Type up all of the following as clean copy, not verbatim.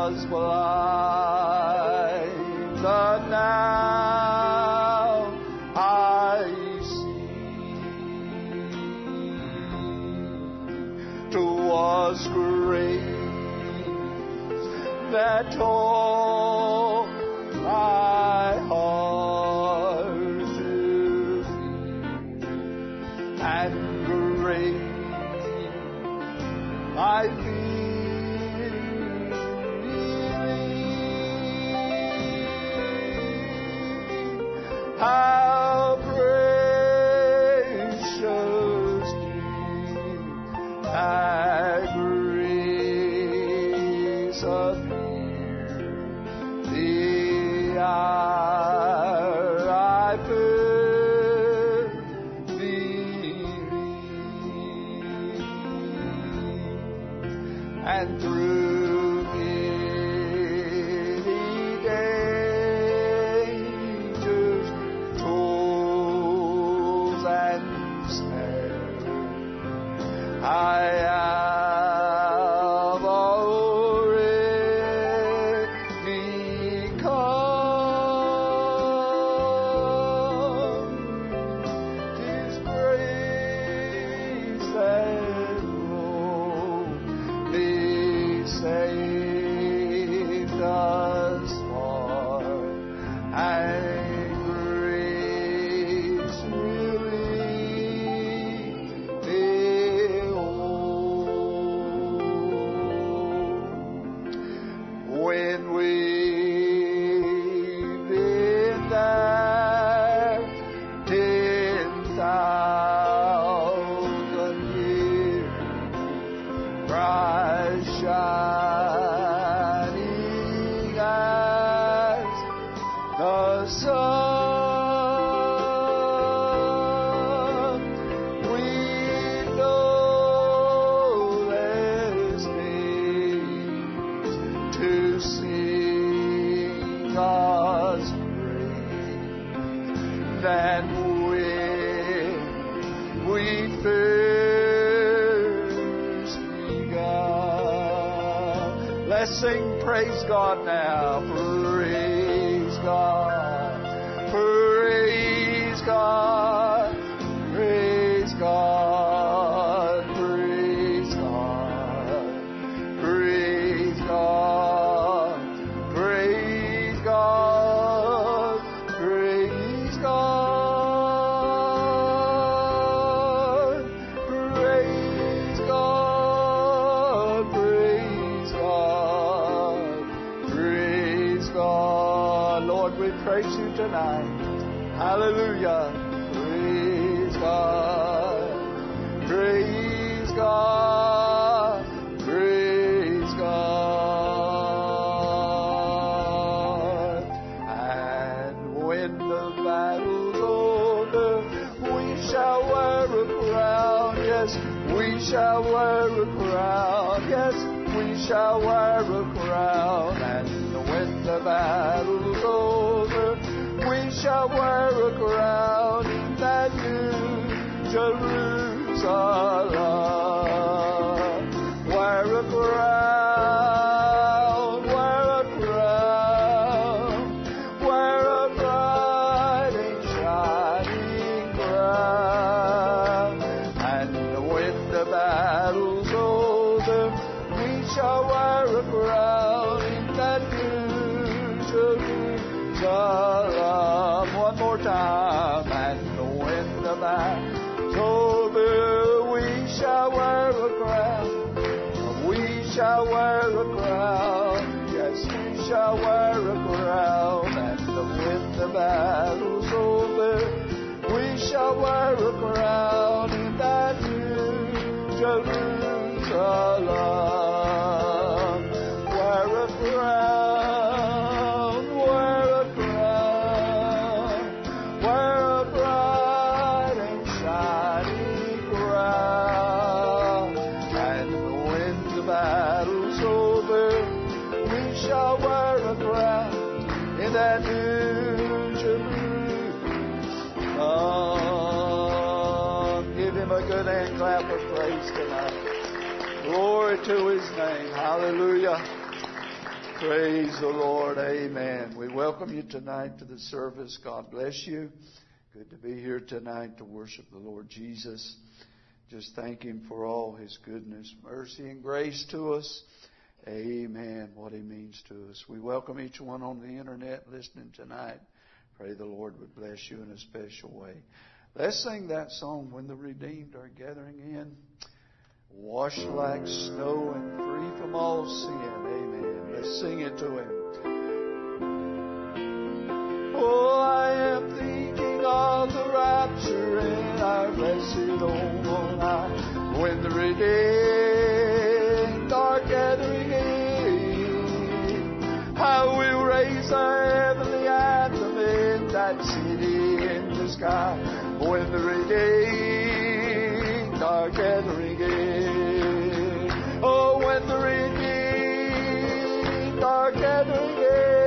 was blind, but now I see. 'Twas grace that taught my heart to feel, and grace I feel believe. How precious did thy grace appear the hour I first believed, and through many dangers, toils, and snares, I have already come. 'Tis grace that brought me safe thus far, and grace will lead me home. When we've been there 10,000 years, bright shining as the sun, we know there's things to sing God's praise, that when we first begun. Let's sing praise God now. Praise God. Praise God. Praise God. Praise God. Praise God. Praise God. Praise God. Praise God. Praise God. Praise God. Lord, we praise you tonight. Hallelujah. Praise God. Praise God. Praise God. And when the battle's over, we shall wear a crown. Yes, we shall wear a crown. Yes, we shall wear a crown. And when the battle's over, we shall wear a crown in that new Jerusalem. Wear a crown, wear a crown, wear a bright and shining crown. And when the battle's over, we shall wear a crown in that new Jerusalem. One more time. And when the battle's over, we shall wear a crown. We shall wear a crown. Yes, we shall wear a crown. And when the battle's over, we shall wear a crown in that new Jerusalem. Wear a crown, wear a crown, wear a bright and shining crown. And when the battle's over, we shall wear a crown in that new Jerusalem. Give him a good hand clap of praise tonight. Glory to his name. Hallelujah. Praise the Lord. Amen. We welcome you tonight to the service. God bless you. Good to be here tonight to worship the Lord Jesus. Just thank Him for all His goodness, mercy, and grace to us. Amen. What He means to us. We welcome each one on the internet listening tonight. Pray the Lord would bless you in a special way. Let's sing that song, When the Redeemed Are Gathering In. Washed like snow and free from all sin. Amen. Let's sing it to Him. Oh, I am thinking of the rapture in our blessed home on high, when the redeemed are gathering in. I will raise our heavenly anthem in that city in the sky, when the redeemed are gathering in. Oh, when the redeemed are gathering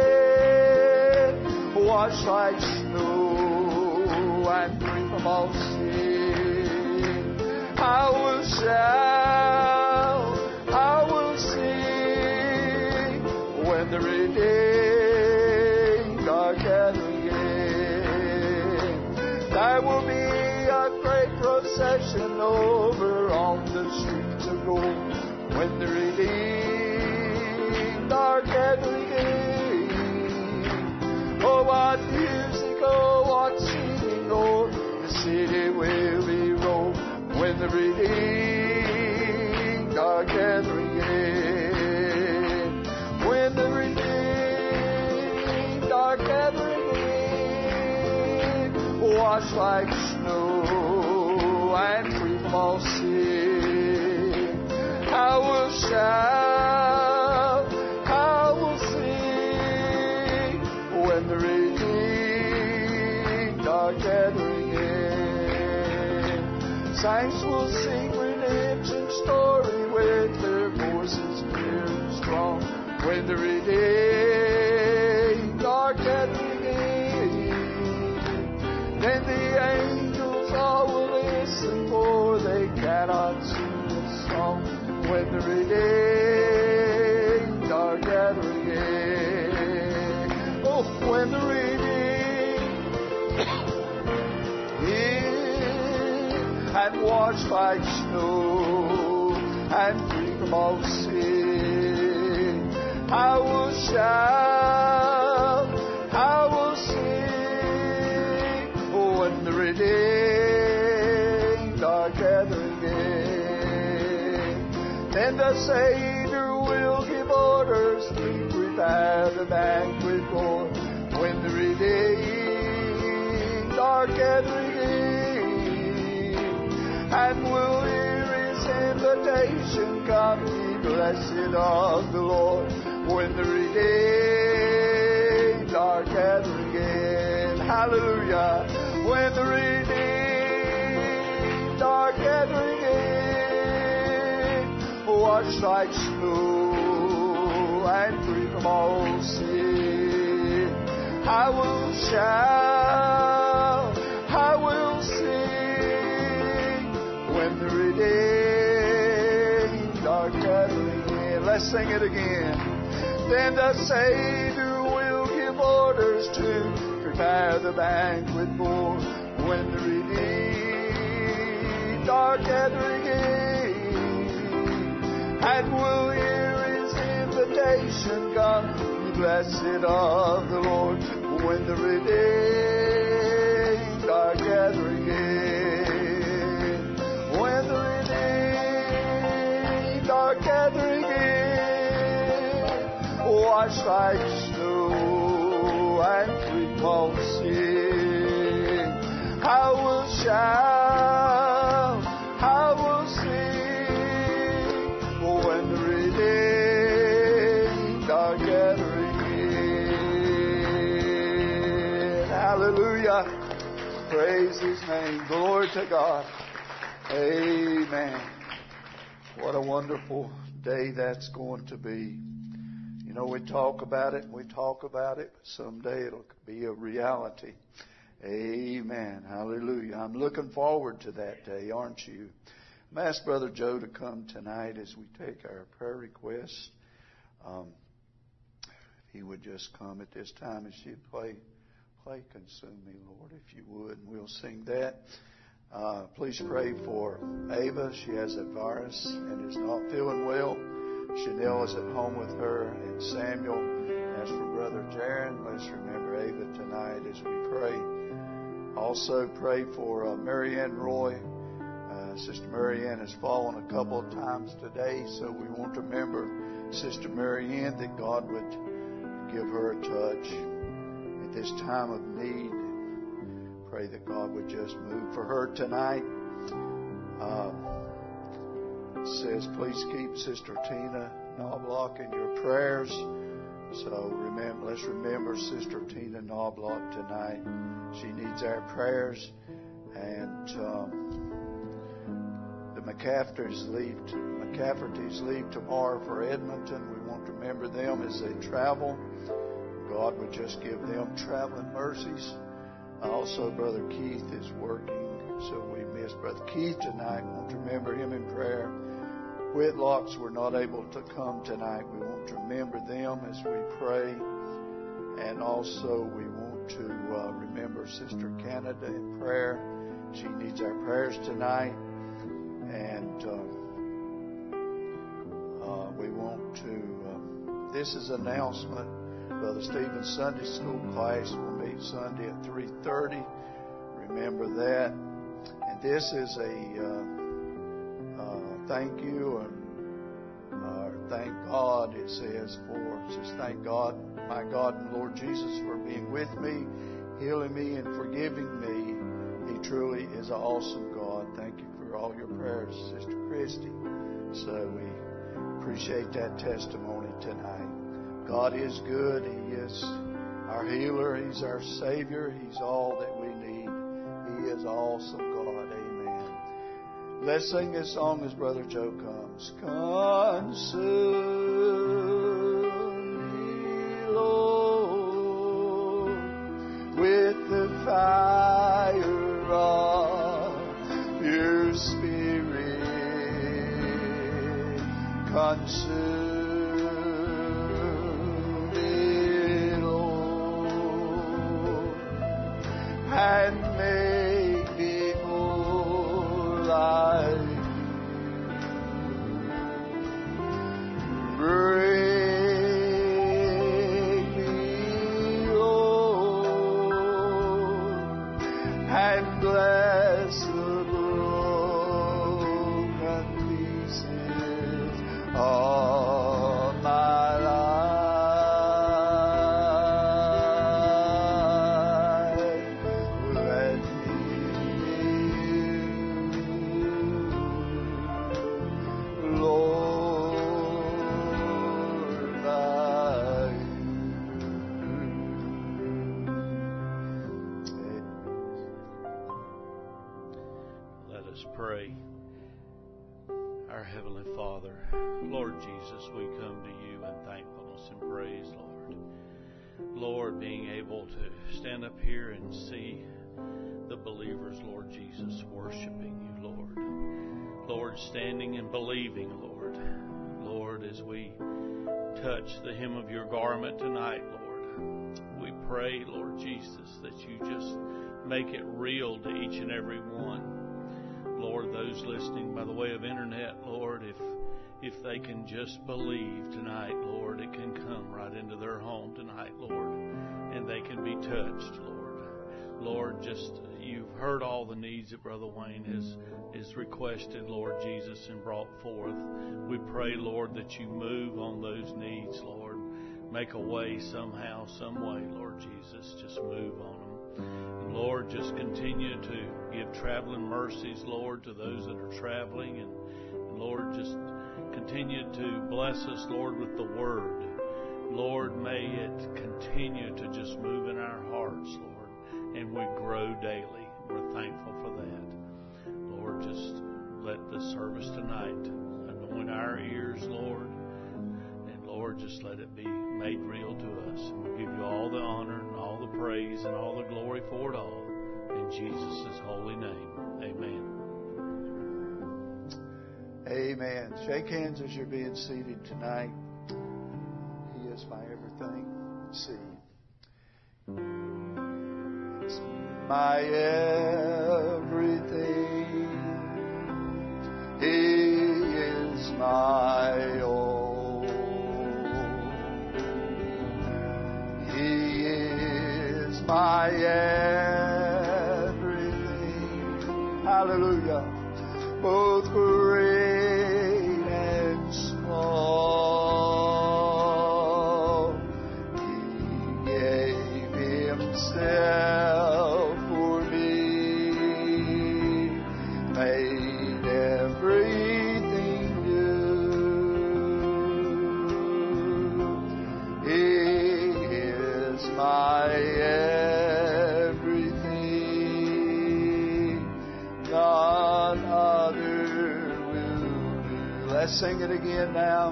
in, washed like snow and free from all sin, I will shout, I will sing, when the redeemed are gathering in. There will be a great procession over on the streets of gold, when the redeemed are gathering in. Oh, what music, oh, what singing, oh, the city will be rolled, when the redeemed are gathering in. When the redeemed are gathering in, washed like snow and free from all sin, I will shout, I will sing, when the redeemed are gathering in. Saints will sing redemption's story with their voices clear and strong, when the redeemed are gathering in. Then the angels all will listen, for they cannot sing this song, when the redeemed are gathering in. Oh, when the redeemed and washed like snow and free from all sin, I will shout, I will sing, when the redeemed are gathering in. Then the Savior will give orders to prepare the banquet for, when the redeemed are gathering in. And will hear His invitation, come ye blessed of the Lord, when the redeemed are gathering in. Hallelujah. When the redeemed are gathering in, washed like snow and free from all sin, I will shout, I will sing, when the redeemed are gathering in. Let's sing it again. Then the Savior will give orders to prepare the banquet for, when the redeemed are gathering in. And will hear His invitation, come ye blessed of the Lord, when the redeemed are gathering in. When the redeemed are gathering in, washed like snow and free from all sin, I will shout, I will sing, when the redeemed are gathering in. Hallelujah. Praise His name. Glory to God. Amen. What a wonderful day that's going to be. You know, we talk about it, but someday it'll be a reality. Amen. Hallelujah. I'm looking forward to that day, aren't you? I'm asked Brother Joe to come tonight as we take our prayer requests. He would just come at this time and she'd play Consume Me, Lord, if you would. And we'll sing that. Please pray for Ava. She has that virus and is not feeling well. Chanel is at home with her, and Samuel. As for Brother Jaron, let's remember Ava tonight as we pray. Also pray for Marianne Roy. Sister Marianne has fallen a couple of times today, so we want to remember Sister Marianne, that God would give her a touch at this time of need. Pray that God would just move for her tonight. It says, please keep Sister Tina Knobloch in your prayers. So let's remember Sister Tina Knobloch tonight. She needs our prayers. And the McCaffertys leave tomorrow for Edmonton. We want to remember them as they travel. God would just give them traveling mercies. Also, Brother Keith is working, so we miss Brother Keith tonight. We want to remember him in prayer. Whitlocks were not able to come tonight. We want to remember them as we pray. And also, we want to remember Sister Canada in prayer. She needs our prayers tonight. And we want to, this is an announcement. Brother Stephen's Sunday school class will meet Sunday at 3:30. Remember that. And this is a thank you and thank God. It says thank God, my God and Lord Jesus, for being with me, healing me, and forgiving me. He truly is an awesome God. Thank you for all your prayers, Sister Christy. So we appreciate that testimony tonight. God is good. He is our healer. He's our Savior. He's all that we need. He is awesome God. Amen. Let's sing this song as Brother Joe comes. Consume me, Lord, with the fire of your Spirit. Consume and make me more like you. Bring me, Lord, and bless the broken pieces of my life. Pray. Our Heavenly Father, Lord Jesus, we come to you in thankfulness and praise, Lord. Lord, being able to stand up here and see the believers, Lord Jesus, worshiping you, Lord. Lord, standing and believing, Lord. Lord, as we touch the hem of your garment tonight, Lord, we pray, Lord Jesus, that you just make it real to each and every one. Lord, those listening by the way of internet, Lord, if they can just believe tonight, Lord, it can come right into their home tonight, Lord, and they can be touched, Lord. Lord, just you've heard all the needs that Brother Wayne is requested, Lord Jesus, and brought forth. We pray, Lord, that you move on those needs, Lord. Make a way somehow, some way, Lord Jesus. Just move on them. Lord, just continue to give traveling mercies, Lord, to those that are traveling. And Lord, just continue to bless us, Lord, with the Word. Lord, may it continue to just move in our hearts, Lord, and we grow daily. We're thankful for that. Lord, just let the service tonight anoint our ears, Lord. And Lord, just let it be made real to us. And we'll give you all the honor and all the praise and all the glory for it all. In Jesus' holy name, amen. Amen. Shake hands as you're being seated tonight. He is my everything. See. It's my everything. He is my all. He is my everything. Hallelujah. Both great and small. He gave Himself for me, made everything new. He is my everything. None other will do. Let's sing it again now.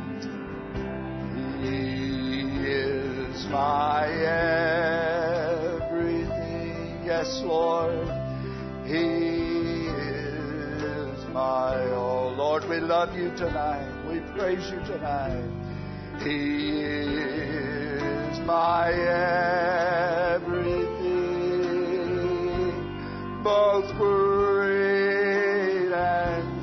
He is my everything. Yes, Lord. He is my all. Lord, we love you tonight. We praise you tonight. He is my everything. Both great and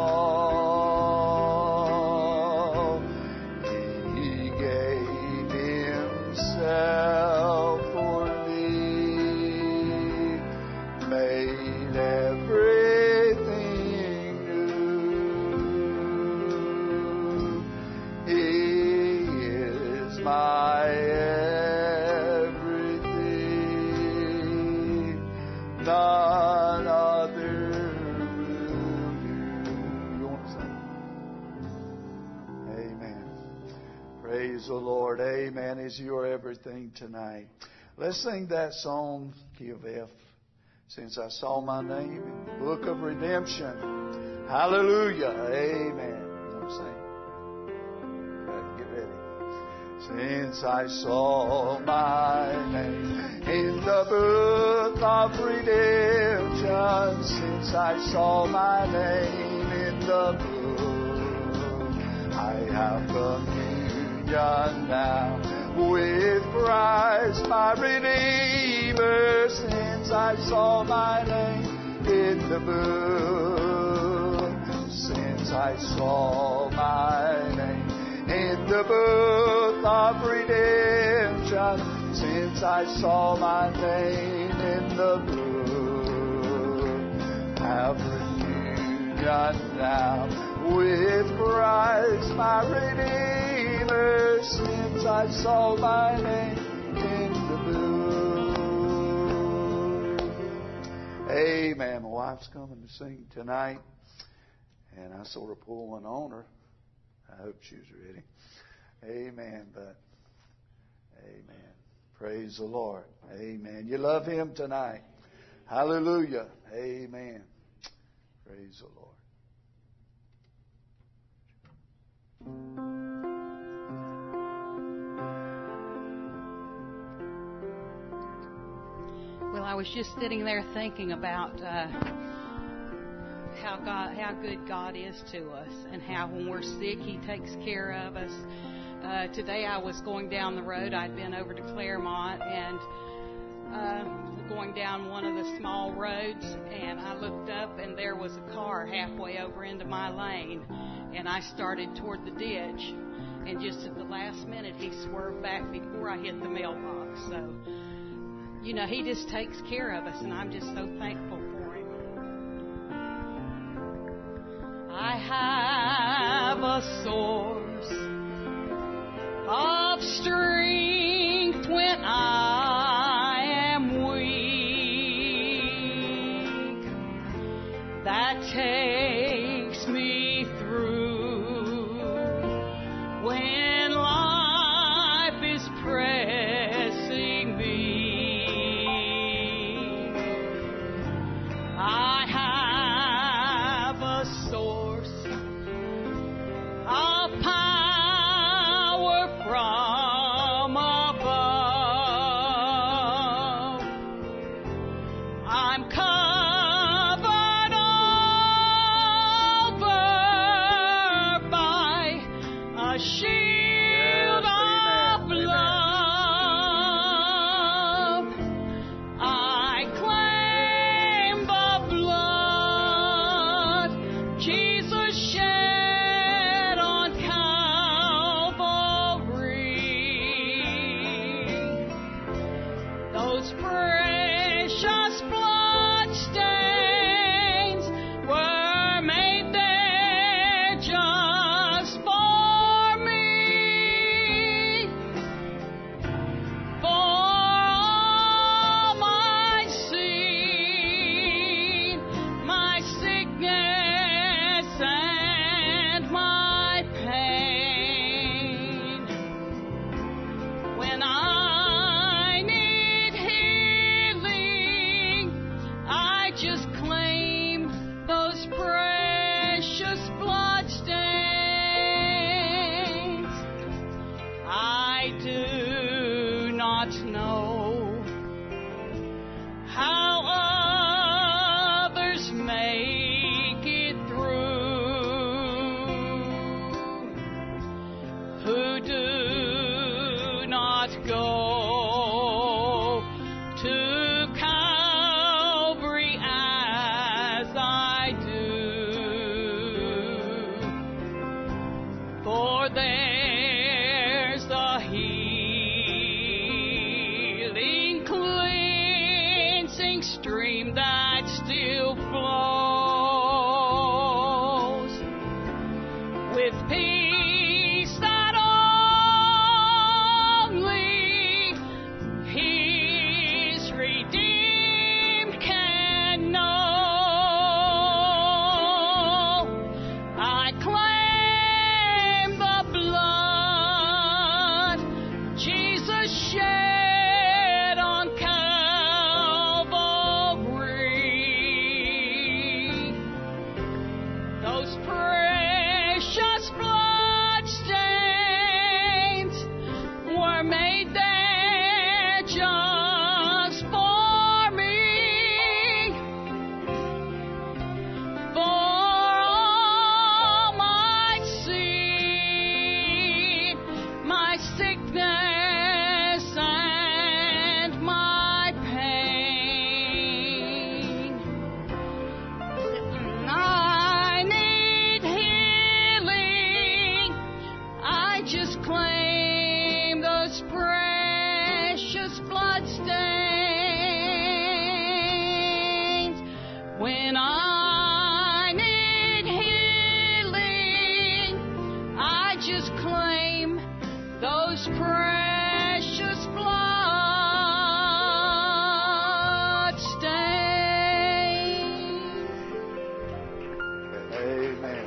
small. He gave Himself for me, made everything new. He is my everything. None other will do. You want to sing? Amen. Praise the Lord. Amen. Is your everything tonight. Let's sing that song, key of F. Since I saw my name in the book of redemption. Hallelujah. Amen. You want to sing? Get ready. Since I saw my name in the book of redemption, since I saw my name in the book, I have communion now with Christ my Redeemer. Since I saw my name in the book, since I saw my name in the book of redemption, since I saw my name in the book, have reunion now with Christ my Redeemer. Since I saw my name in the book. Amen. My wife's coming to sing tonight, and I sort of pulled one on her. I hope she was ready. Amen. But, amen. Praise the Lord. Amen. You love Him tonight. Hallelujah. Amen. Praise the Lord. Well, I was just sitting there thinking about how good God is to us, and how when we're sick, He takes care of us. Today I was going down the road. I'd been over to Claremont and going down one of the small roads, and I looked up and there was a car halfway over into my lane, and I started toward the ditch, and just at the last minute he swerved back before I hit the mailbox. So, you know, He just takes care of us, and I'm just so thankful for Him. I have a source of strength when I am weak, that takes me through when life is pressing me. I have a source of power from above. I'm covered over there's the healing, cleansing stream that still flows with peace that only His redeemed can know. I claim the blood Jesus shed on Calvary. Those precious blood stains were made there just for me. For all my sin, my sickness and my pain. I need healing. I just claim those precious blood stains. When I need healing, I just claim those precious blood stains. Amen.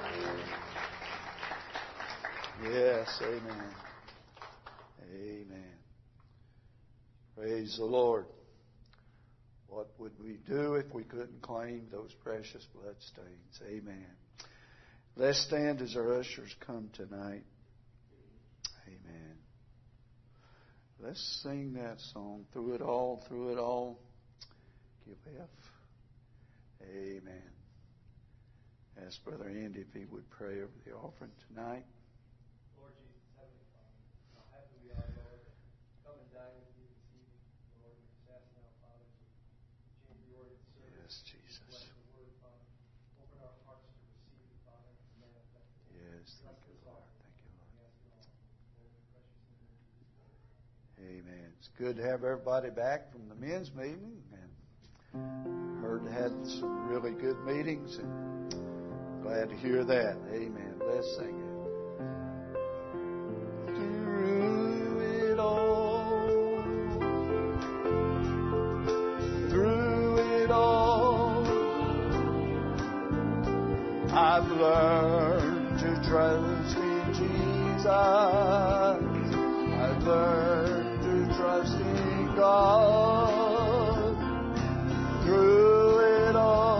Yes, amen. Amen. Praise the Lord. What would we do if we couldn't claim those precious blood stains? Amen. Let's stand as our ushers come tonight. Amen. Let's sing that song, Through It All, Through It All. Give F. Amen. Ask Brother Andy if he would pray over the offering tonight. Lord Jesus, Heavenly Father, how happy we are, Lord, to come and dine with you this evening. Lord, we just ask now, Father, to change the order of the service. Yes, Jesus. Bless the word, Father. Open our hearts to receive it, Father, and manifest it. Yes, thank you, Lord. Thank you, Lord. We ask it all in the precious name of Jesus. Amen. It's good to have everybody back from the men's meeting, and heard had some really good meetings, and glad to hear that. Amen. Let's sing it. Through it all, through it all, I've learned to trust in Jesus. I've learned to trust in God. Through it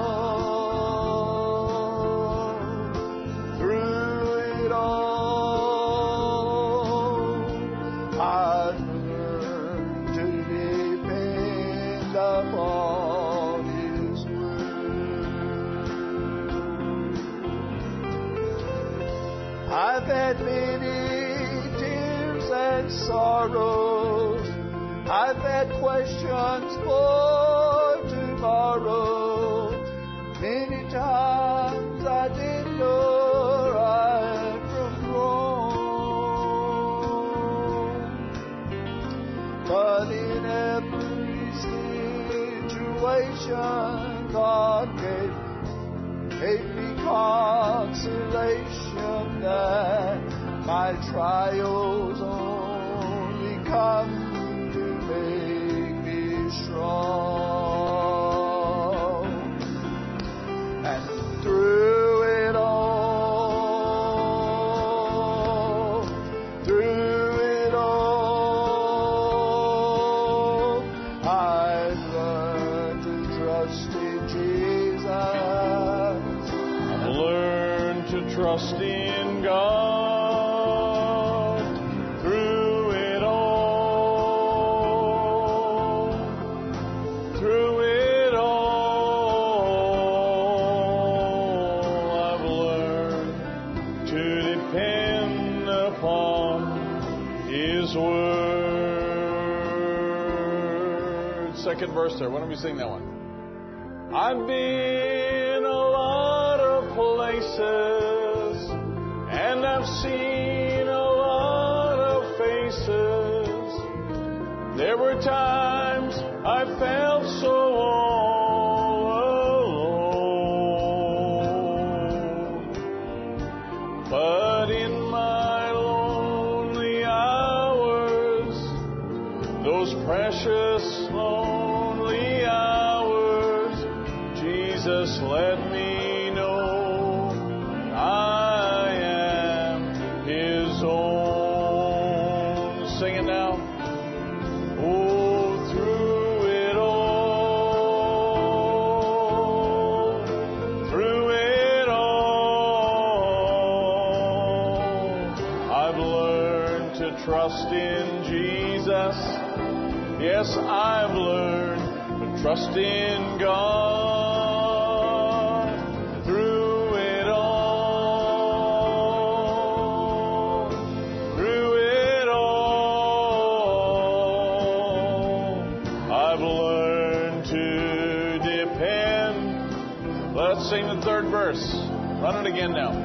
all, through it all, I've learned to depend upon His word. I've had many tears and sorrows. I've had questions for tomorrow. Many times I didn't know right from wrong. But in every situation, God gave me consolation that my trials only come to make me strong. And through it all, I've learned to trust in Jesus. I've learned to trust in God. Through it all, I've learned to depend upon His word. Second verse there. Why don't we sing that one? I've been a lot of places, and I've seen Jesus, let me know I am His own. Sing it now. Oh, through it all, I've learned to trust in Jesus. Yes, I've learned to trust in God through it all. I've learned to depend. Let's sing the third verse. Run it again now.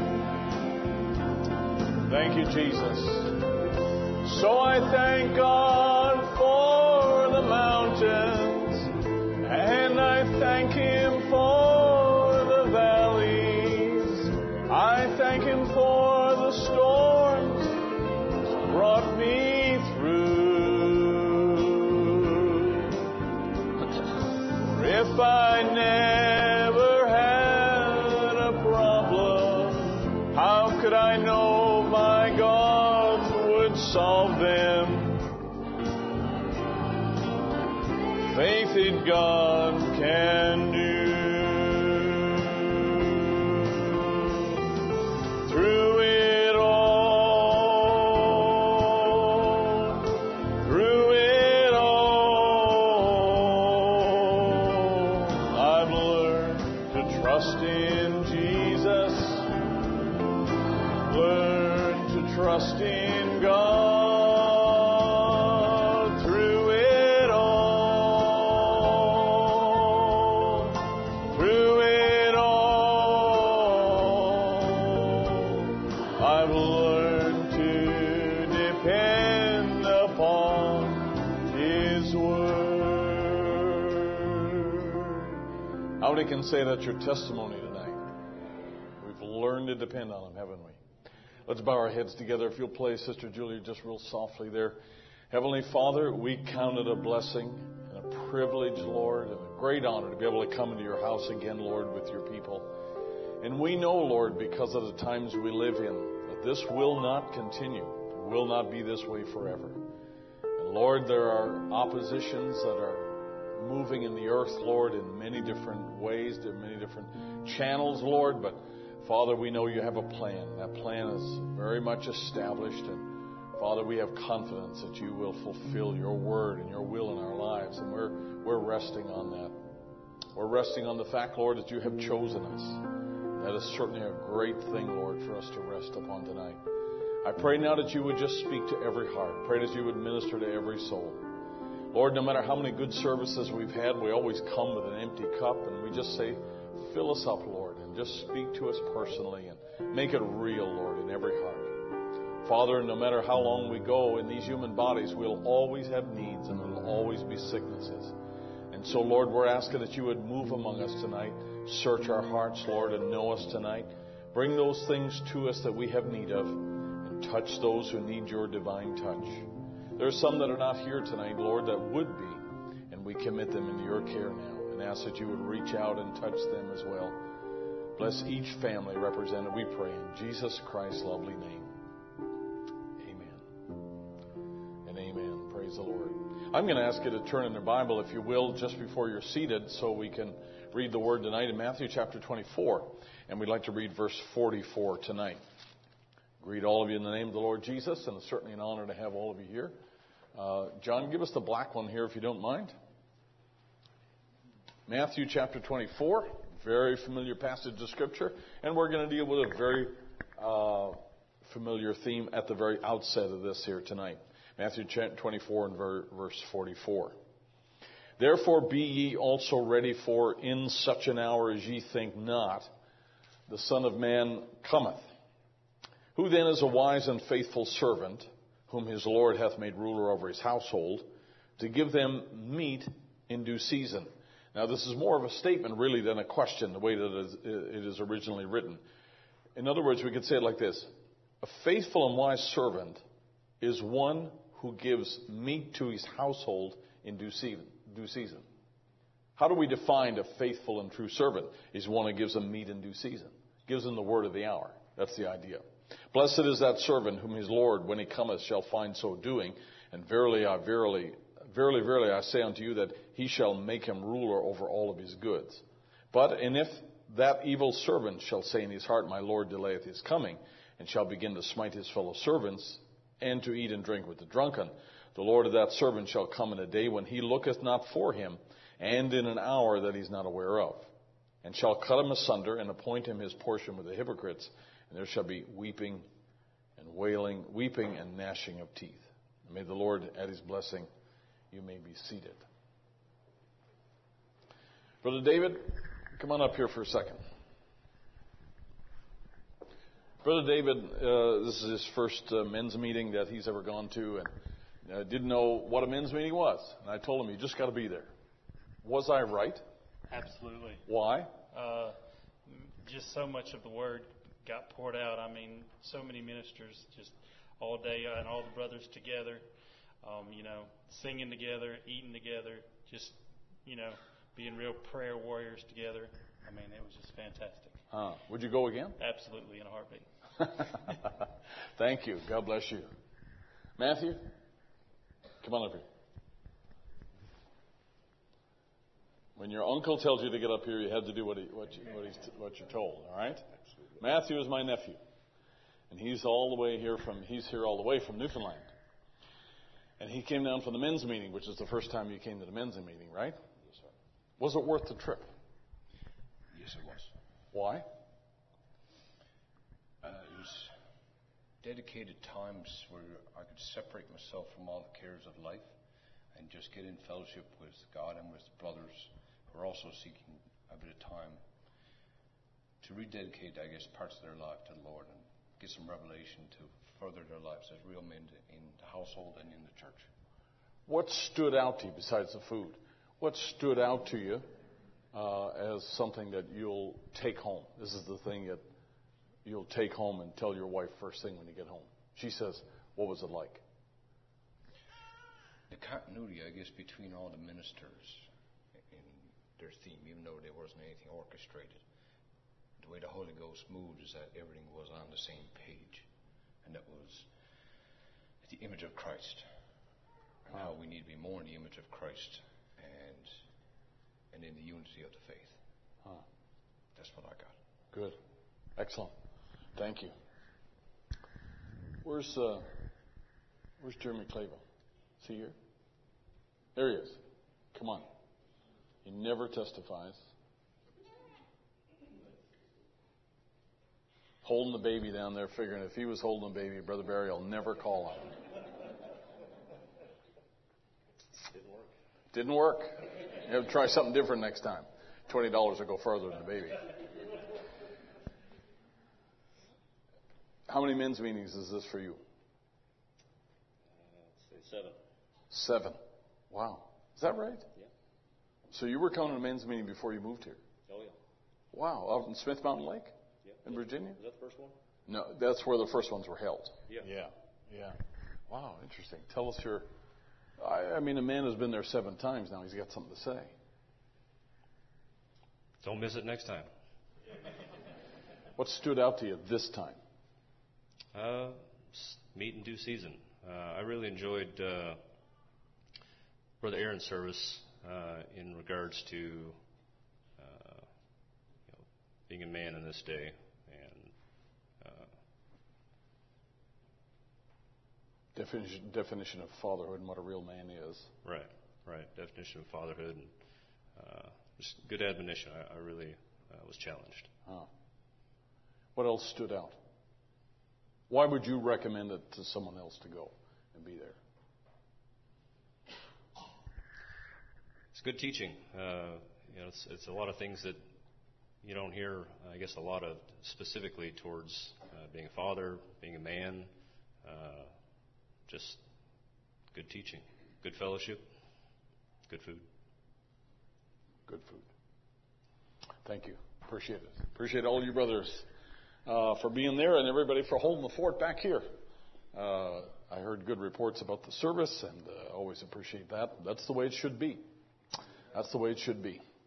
Thank you, Jesus. So I thank God for the mountains, and I thank Him for the valleys. I thank Him for the storms that brought me through. For if I never had a problem, how could I know my God would solve them? Faith in God can do. Through it all, I've learned to trust in Jesus. Learn to trust in God. How many can say that's your testimony tonight? We've learned to depend on Him, haven't we? Let's bow our heads together. If you'll play, Sister Julia, just real softly there. Heavenly Father, we count it a blessing and a privilege, Lord, and a great honor to be able to come into your house again, Lord, with your people. And we know, Lord, because of the times we live in, that this will not continue. It will not be this way forever. And Lord, there are oppositions that are moving in the earth, Lord, in many different ways, in many different channels, Lord. But Father, we know you have a plan. That plan is very much established. And Father, we have confidence that you will fulfill your word and your will in our lives. And we're resting on that. We're resting on the fact, Lord, that you have chosen us. That is certainly a great thing, Lord, for us to rest upon tonight. I pray now that you would just speak to every heart. Pray that you would minister to every soul. Lord, no matter how many good services we've had, we always come with an empty cup, and we just say, fill us up, Lord, and just speak to us personally and make it real, Lord, in every heart. Father, no matter how long we go in these human bodies, we'll always have needs and there'll always be sicknesses. And so, Lord, we're asking that you would move among us tonight. Search our hearts, Lord, and know us tonight. Bring those things to us that we have need of, and touch those who need your divine touch. There are some that are not here tonight, Lord, that would be, and we commit them into your care now and ask that you would reach out and touch them as well. Bless each family represented, we pray, in Jesus Christ's lovely name. Amen. And amen. Praise the Lord. I'm going to ask you to turn in the Bible, if you will, just before you're seated, so we can read the word tonight in Matthew chapter 24. And we'd like to read verse 44 tonight. Greet all of you in the name of the Lord Jesus, and it's certainly an honor to have all of you here. John, give us the black one here if you don't mind. Matthew chapter 24, very familiar passage of Scripture, and we're going to deal with a very familiar theme at the very outset of this here tonight. Matthew chapter 24 and verse 44. Therefore be ye also ready, for in such an hour as ye think not, the Son of Man cometh. Who then is a wise and faithful servant, whom his Lord hath made ruler over his household, to give them meat in due season? Now, this is more of a statement, really, than a question, the way that it is originally written. In other words, we could say it like this. A faithful and wise servant is one who gives meat to his household in due season. How do we define a faithful and true servant? He's one who gives them meat in due season. Gives them the word of the hour. That's the idea. Blessed is that servant whom his Lord, when he cometh, shall find so doing. And verily, I say unto you that he shall make him ruler over all of his goods. And if that evil servant shall say in his heart, my Lord delayeth his coming, and shall begin to smite his fellow servants, and to eat and drink with the drunken, the Lord of that servant shall come in a day when he looketh not for him, and in an hour that he is not aware of, and shall cut him asunder, and appoint him his portion with the hypocrites, and there shall be weeping and wailing, weeping and gnashing of teeth. And may the Lord add his blessing. You may be seated. Brother David, come on up here for a second. Brother David, this is his first men's meeting that he's ever gone to, and didn't know what a men's meeting was. And I told him, you just got to be there. Was I right? Absolutely. Why? Just so much of the word got poured out. I mean, so many ministers just all day, and all the brothers together, singing together, eating together, just, being real prayer warriors together. I mean, it was just fantastic. Would you go again? Absolutely, in a heartbeat. Thank you. God bless you. Matthew, come on up here. When your uncle tells you to get up here, you have to do what you're told. All right? Absolutely. Matthew is my nephew, and he's here all the way from Newfoundland. And he came down for the men's meeting, which is the first time you came to the men's meeting, right? Yes, sir. Was it worth the trip? Yes, it was. Why? It was dedicated times where I could separate myself from all the cares of life and just get in fellowship with God and with brothers who are also seeking a bit of time to rededicate, I guess, parts of their life to the Lord and get some revelation to further their lives as real men in the household and in the church. What stood out to you besides the food? What stood out to you as something that you'll take home? This is the thing that you'll take home and tell your wife first thing when you get home. She says, what was it like? The continuity, I guess, between all the ministers in their theme, even though there wasn't anything orchestrated. The way the Holy Ghost moved is that everything was on the same page. And that was the image of Christ. And how we need to be more in the image of Christ and in the unity of the faith. That's what I got. Good. Excellent. Thank you. Where's Jeremy Clavel? Is he here? There he is. Come on. He never testifies. Holding the baby down there, figuring if he was holding the baby, Brother Barry will never call on him. Didn't work. You have to try something different next time. $20 will go further than the baby. How many men's meetings is this for you? Let's say 7. 7. Wow. Is that right? Yeah. So you were coming to a men's meeting before you moved here? Oh, yeah. Wow. Out in Smith Mountain Lake? Yeah. In Virginia? Was that the first one? No, that's where the first ones were held. Yeah. Yeah. Wow, interesting. Tell us your... I mean, a man has been there 7 times now. He's got something to say. Don't miss it next time. What stood out to you this time? Meet in due season. I really enjoyed Brother Aaron's service in regards to being a man in this day. Definition of fatherhood and what a real man is. Right. Definition of fatherhood. And, just good admonition. I really was challenged. What else stood out? Why would you recommend it to someone else to go and be there? It's good teaching. It's a lot of things that you don't hear, I guess, a lot of specifically towards being a father, being a man. Just good teaching, good fellowship, good food. Good food. Thank you. Appreciate it. Appreciate all you brothers for being there and everybody for holding the fort back here. I heard good reports about the service and always appreciate that. That's the way it should be. That's the way it should be.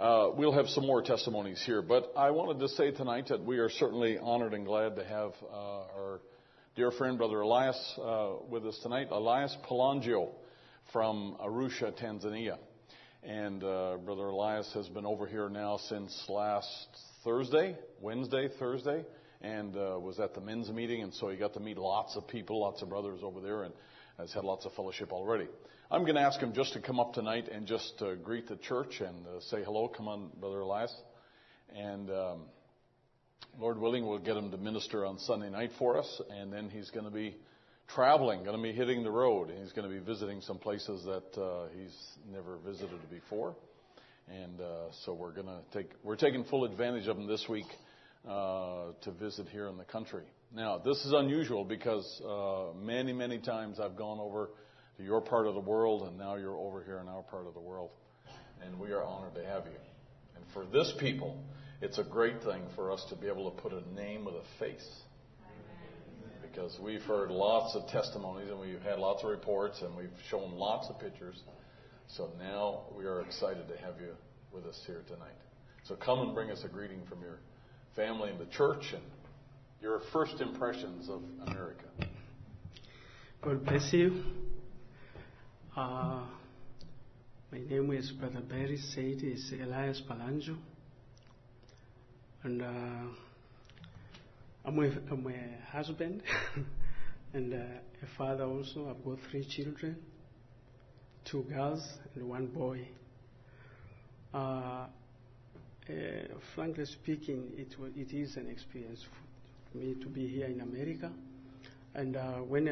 We'll have some more testimonies here, but I wanted to say tonight that we are certainly honored and glad to have our dear friend, Brother Elias, with us tonight. Elias Palangio from Arusha, Tanzania. And Brother Elias has been over here now since last Thursday, and was at the men's meeting, and so he got to meet lots of people, lots of brothers over there, and has had lots of fellowship already. I'm going to ask him just to come up tonight and just greet the church and say hello. Come on, Brother Elias. And Lord willing, we'll get him to minister on Sunday night for us, and then he's going to be traveling, going to be hitting the road, and he's going to be visiting some places that he's never visited before. And so we're taking full advantage of him this week to visit here in the country. Now, this is unusual because many, many times I've gone over to your part of the world, and now you're over here in our part of the world. And we are honored to have you. And for this people, it's a great thing for us to be able to put a name with a face. Because we've heard lots of testimonies, and we've had lots of reports, and we've shown lots of pictures. So now we are excited to have you with us here tonight. So come and bring us a greeting from your family and the church and your first impressions of America. God bless you. My name is Brother Barry said is Elias Palangio. And I'm a husband and a father also. I've got 3 children, 2 girls and 1 boy. Frankly speaking, it is an experience for me to be here in America. And when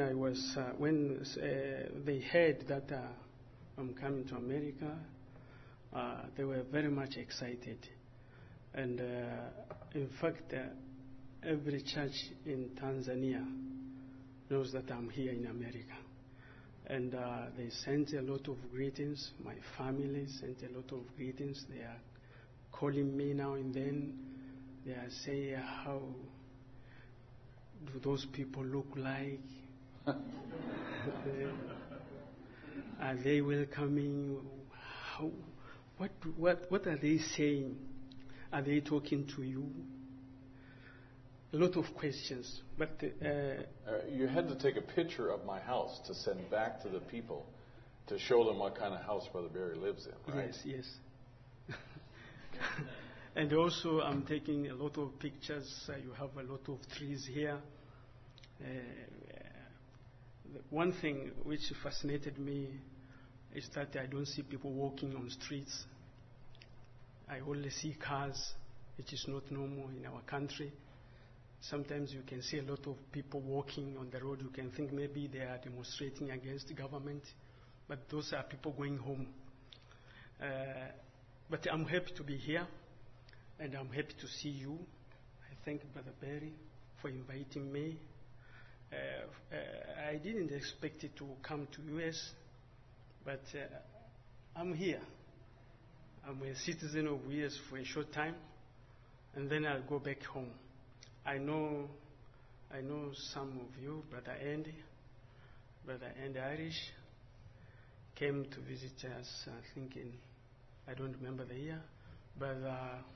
they heard that I'm coming to America, they were very much excited. And in fact, every church in Tanzania knows that I'm here in America. And they sent a lot of greetings. My family sent a lot of greetings. They are calling me now and then. They are saying, how do those people look like? Are they welcoming? What are they saying? Are they talking to you? A lot of questions. But you had to take a picture of my house to send back to the people to show them what kind of house Brother Barry lives in, right? Yes. And also I'm taking a lot of pictures. You have a lot of trees here. One thing which fascinated me is that I don't see people walking on streets. I only see cars, which is not normal in our country. Sometimes you can see a lot of people walking on the road. You can think maybe they are demonstrating against the government, but those are people going home. But I'm happy to be here, and I'm happy to see you. I thank Brother Barry for inviting me. I didn't expect it to come to U.S., but I'm here. I'm a citizen of U.S. for a short time, and then I'll go back home. I know some of you, Brother Andy Irish, came to visit us, I think I don't remember the year, Brother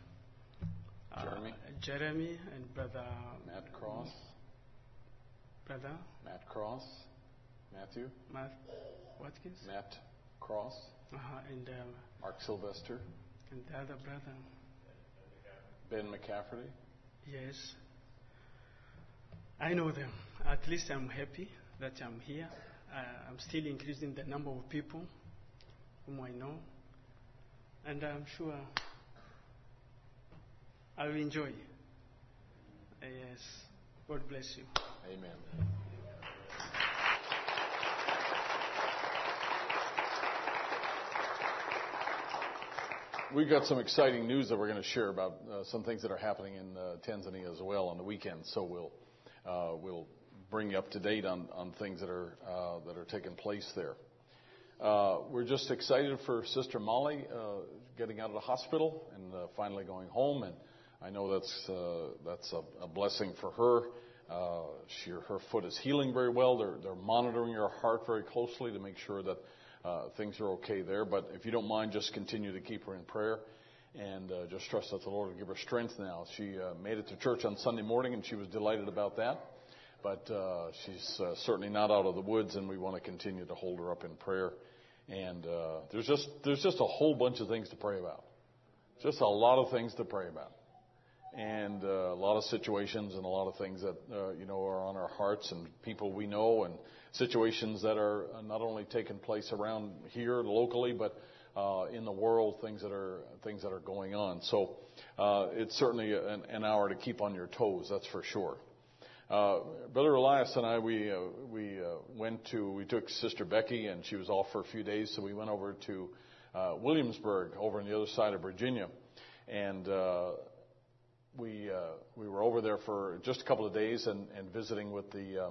Jeremy and Brother Matt Cross. Brother? Matt Cross. Matthew? Watkins? Matt Cross. And Mark Sylvester. And the other brother? Ben McCafferty. Yes. I know them. At least I'm happy that I'm here. I'm still increasing the number of people whom I know. And I'm sure I will enjoy. Yes. God bless you. Amen. We've got some exciting news that we're going to share about some things that are happening in Tanzania as well on the weekend. So we'll bring you up to date on things that are taking place there. We're just excited for Sister Molly getting out of the hospital and finally going home, and I know that's a blessing for her. Her foot is healing very well. They're monitoring her heart very closely to make sure that things are okay there. But if you don't mind, just continue to keep her in prayer. and just trust that the Lord will give her strength now. She made it to church on Sunday morning, and she was delighted about that. But she's certainly not out of the woods, and we want to continue to hold her up in prayer. And there's just a whole bunch of things to pray about. Just a lot of things to pray about. And a lot of situations and a lot of things that, are on our hearts, and people we know, and situations that are not only taking place around here locally, but in the world, things that are going on. So it's certainly an hour to keep on your toes, that's for sure. Brother Elias and I, we took Sister Becky, and she was off for a few days, so we went over to Williamsburg, over on the other side of Virginia, and we were over there for just a couple of days and visiting with the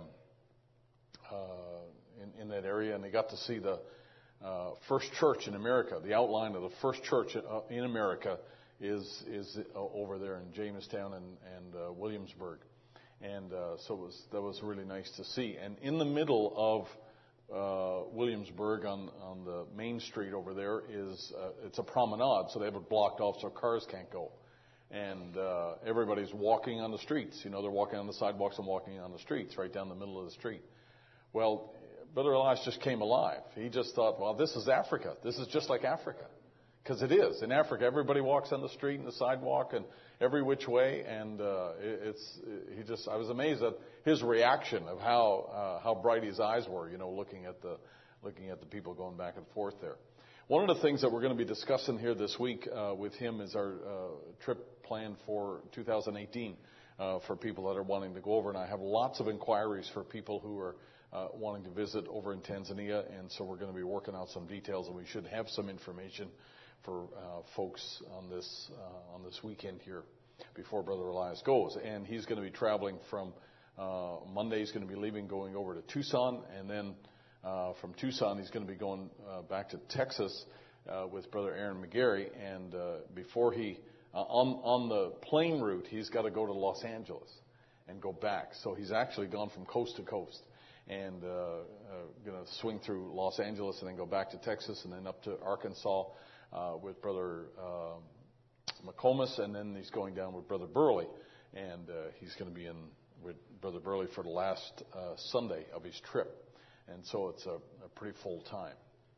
in that area, and they got to see the first church in America. The outline of the first church in America is over there in Jamestown and Williamsburg. And so that was really nice to see. And in the middle of Williamsburg, on the main street over there, it's a promenade, so they have it blocked off so cars can't go. And everybody's walking on the streets. They're walking on the sidewalks and walking on the streets, right down the middle of the street. Well, Brother Elias just came alive. He just thought, well, this is Africa. This is just like Africa. Because it is. In Africa, everybody walks on the street and the sidewalk and every which way. And I was amazed at his reaction of how bright his eyes were, looking at the people going back and forth there. One of the things that we're going to be discussing here this week with him is our trip plan for 2018 for people that are wanting to go over. And I have lots of inquiries for people who are wanting to visit over in Tanzania. And so we're going to be working out some details, and we should have some information for folks on this weekend here before Brother Elias goes. And he's going to be traveling from Monday. He's going to be leaving, going over to Tucson, and then from Tucson he's going to be going back to Texas with Brother Aaron McGarry. And before he on the plane route, he's got to go to Los Angeles and go back. So he's actually gone from coast to coast, and going to swing through Los Angeles and then go back to Texas and then up to Arkansas with Brother McComas, and then he's going down with Brother Burley, and he's going to be in with Brother Burley for the last Sunday of his trip, and so it's a pretty full time.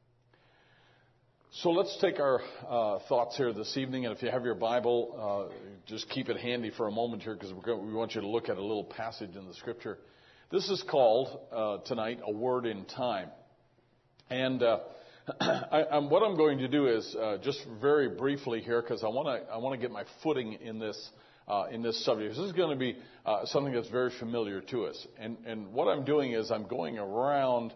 So let's take our thoughts here this evening, and if you have your Bible, just keep it handy for a moment here, because we want you to look at a little passage in the Scripture. This is called tonight A Word in Time, and what I'm going to do is just very briefly here, because I want to get my footing in this subject. This is going to be something that's very familiar to us, and what I'm doing is I'm going around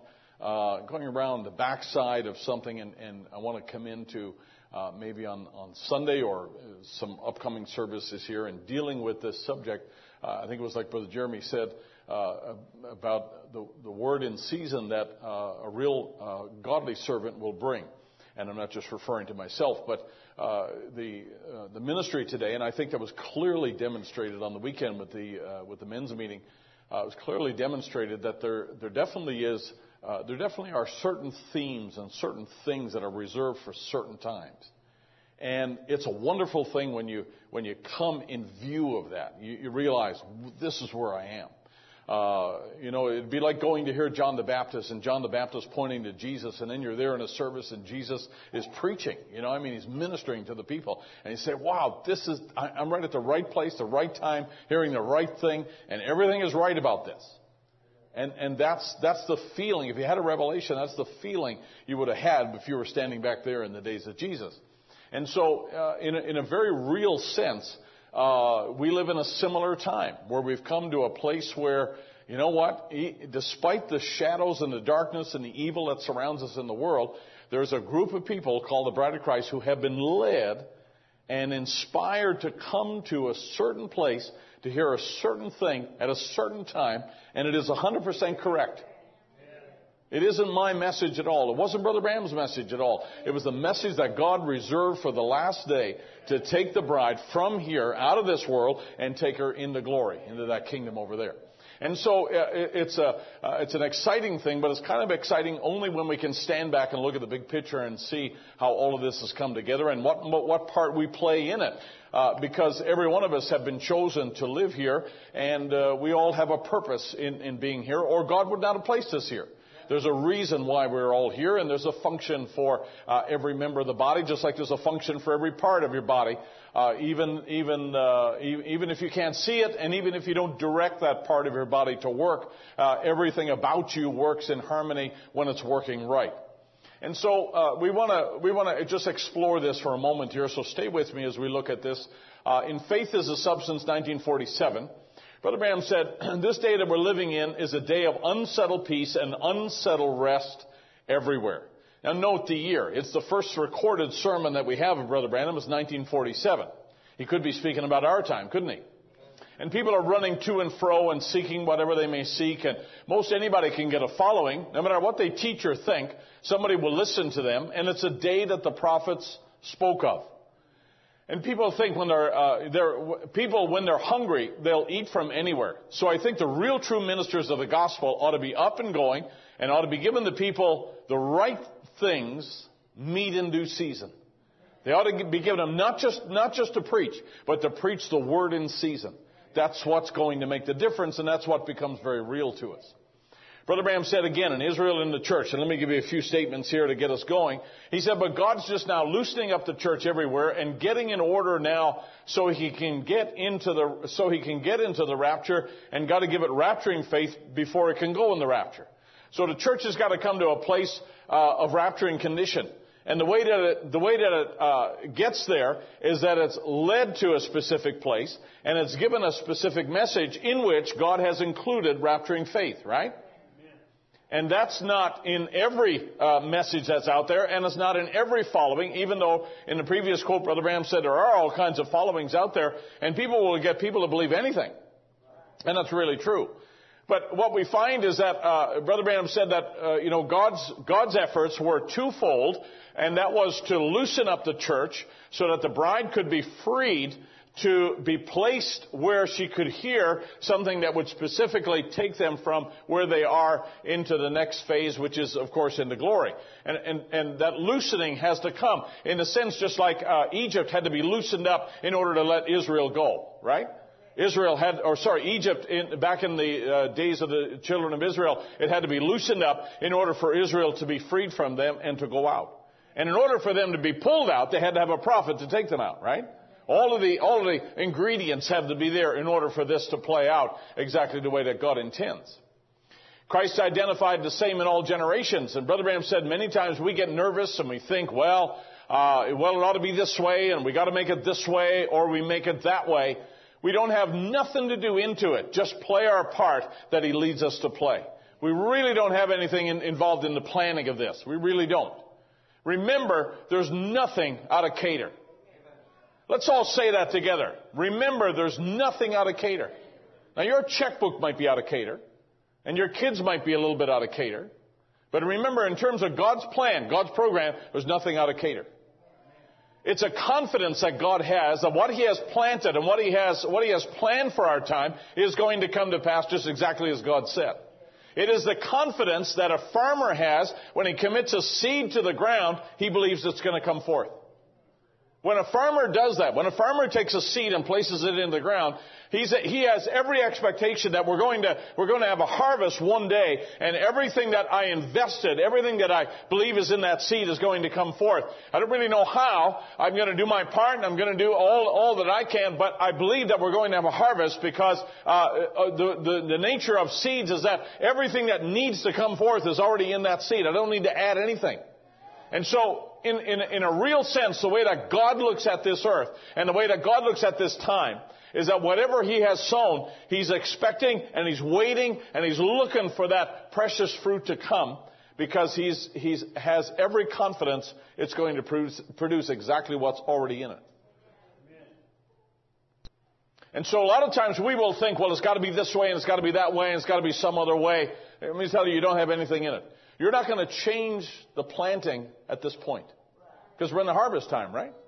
the backside of something, and I want to come into maybe on Sunday or some upcoming services here and dealing with this subject. I think it was like Brother Jeremy said about the word in season that a real godly servant will bring. And I'm not just referring to myself, but the ministry today, and I think that was clearly demonstrated on the weekend with the men's meeting. It was clearly demonstrated that there definitely are certain themes and certain things that are reserved for certain times. And it's a wonderful thing when you come in view of that. You realize, this is where I am. It'd be like going to hear John the Baptist, and John the Baptist pointing to Jesus, and then you're there in a service and Jesus is preaching. He's ministering to the people. And you say, wow, I'm right at the right place, the right time, hearing the right thing, and everything is right about this. And that's the feeling. If you had a revelation, that's the feeling you would have had if you were standing back there in the days of Jesus. And so, in a very real sense, we live in a similar time where we've come to a place where, despite the shadows and the darkness and the evil that surrounds us in the world, there's a group of people called the Bride of Christ who have been led and inspired to come to a certain place to hear a certain thing at a certain time, and it is 100% correct. It isn't my message at all. It wasn't Brother Bram's message at all. It was the message that God reserved for the last day to take the bride from here, out of this world, and take her into glory, into that kingdom over there. And so it's an exciting thing, but it's kind of exciting only when we can stand back and look at the big picture and see how all of this has come together and what part we play in it. Because every one of us have been chosen to live here, and we all have a purpose in being here, or God would not have placed us here. There's a reason why we're all here, and there's a function for every member of the body, just like there's a function for every part of your body. Even if you can't see it, and even if you don't direct that part of your body to work, everything about you works in harmony when it's working right. And so we want to just explore this for a moment here. So stay with me as we look at this. In Faith is a Substance, 1947. Brother Branham said, this day that we're living in is a day of unsettled peace and unsettled rest everywhere. Now note the year. It's the first recorded sermon that we have of Brother Branham. It's 1947. He could be speaking about our time, couldn't he? And people are running to and fro and seeking whatever they may seek. And most anybody can get a following. No matter what they teach or think, somebody will listen to them. And it's a day that the prophets spoke of. And people think when they're hungry, they'll eat from anywhere. So I think the real true ministers of the gospel ought to be up and going and ought to be giving the people the right things, meat in due season. They ought to be giving them not just to preach, but to preach the word in season. That's what's going to make the difference, and that's what becomes very real to us. Brother Branham said again in Israel in the church, and let me give you a few statements here to get us going. He said, but God's just now loosening up the church everywhere and getting in order now so he can get into the rapture, and got to give it rapturing faith before it can go in the rapture. So the church has got to come to a place of rapturing condition. And the way that it gets there is that it's led to a specific place, and it's given a specific message in which God has included rapturing faith, right? And that's not in every message that's out there, and it's not in every following, even though in the previous quote, Brother Branham said there are all kinds of followings out there, and people will get people to believe anything. And that's really true. But what we find is that Brother Branham said that God's efforts were twofold, and that was to loosen up the church so that the bride could be freed to be placed where she could hear something that would specifically take them from where they are into the next phase, which is, of course, into glory. And that loosening has to come, in a sense, just like Egypt had to be loosened up in order to let Israel go, right? Egypt, back in the days of the children of Israel, it had to be loosened up in order for Israel to be freed from them and to go out. And in order for them to be pulled out, they had to have a prophet to take them out, right? All of the ingredients have to be there in order for this to play out exactly the way that God intends. Christ identified the same in all generations. And Brother Branham said many times we get nervous and we think, it ought to be this way, and we got to make it this way, or we make it that way. We don't have nothing to do into it. Just play our part that He leads us to play. We really don't have anything involved in the planning of this. We really don't. Remember, there's nothing out of cater. Let's all say that together. Remember, there's nothing out of cater. Now, your checkbook might be out of cater, and your kids might be a little bit out of cater. But remember, in terms of God's plan, God's program, there's nothing out of cater. It's a confidence that God has that what He has planted and what He has planned for our time is going to come to pass just exactly as God said. It is the confidence that a farmer has when he commits a seed to the ground, he believes it's going to come forth. When a farmer does that, when a farmer takes a seed and places it in the ground, he has every expectation that we're going to have a harvest one day, and everything that I invested, everything that I believe is in that seed is going to come forth. I don't really know how. I'm going to do my part, and I'm going to do all that I can, but I believe that we're going to have a harvest because the nature of seeds is that everything that needs to come forth is already in that seed. I don't need to add anything. And so, in a real sense, the way that God looks at this earth and the way that God looks at this time is that whatever He has sown, He's expecting and He's waiting and He's looking for that precious fruit to come because He has every confidence it's going to produce exactly what's already in it. And so a lot of times we will think, well, it's got to be this way and it's got to be that way and it's got to be some other way. Let me tell you, you don't have anything in it. You're not going to change the planting at this point because we're in the harvest time, right?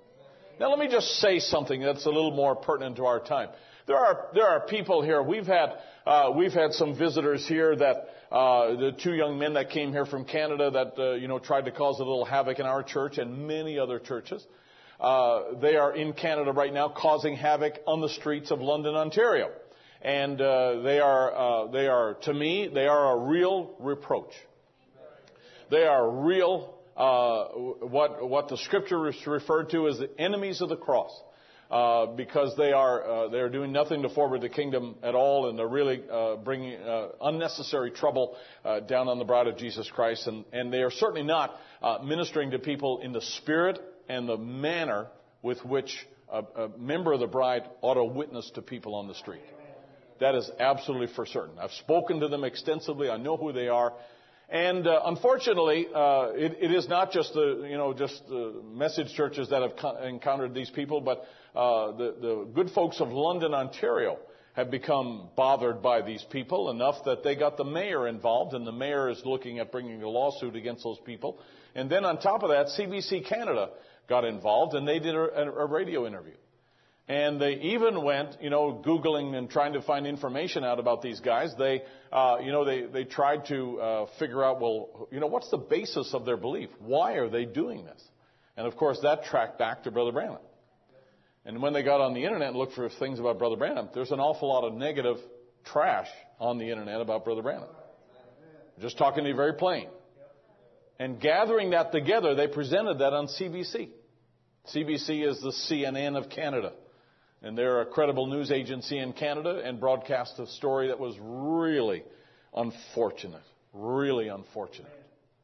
Now, let me just say something that's a little more pertinent to our time. There are people here. We've had some visitors here that the two young men that came here from Canada that tried to cause a little havoc in our church and many other churches. They are in Canada right now, causing havoc on the streets of London, Ontario, and they are to me a real reproach. They are real. What the Scripture is referred to as the enemies of the cross, because they are doing nothing to forward the kingdom at all, and they're really bringing unnecessary trouble down on the bride of Jesus Christ, and they are certainly not ministering to people in the spirit and the manner with which a member of the bride ought to witness to people on the street. That is absolutely for certain. I've spoken to them extensively. I know who they are. And unfortunately, it is not just the message churches that have encountered these people, but the good folks of London, Ontario, have become bothered by these people enough that they got the mayor involved, and the mayor is looking at bringing a lawsuit against those people. And then on top of that, CBC Canada got involved, and they did a radio interview. And they even went, Googling and trying to find information out about these guys. They tried to figure out, what's the basis of their belief? Why are they doing this? And of course, that tracked back to Brother Branham. And when they got on the internet and looked for things about Brother Branham, there's an awful lot of negative trash on the internet about Brother Branham. Just talking to you very plain. And gathering that together, they presented that on CBC. CBC is the CNN of Canada. And they're a credible news agency in Canada, and broadcast a story that was really unfortunate. Really unfortunate.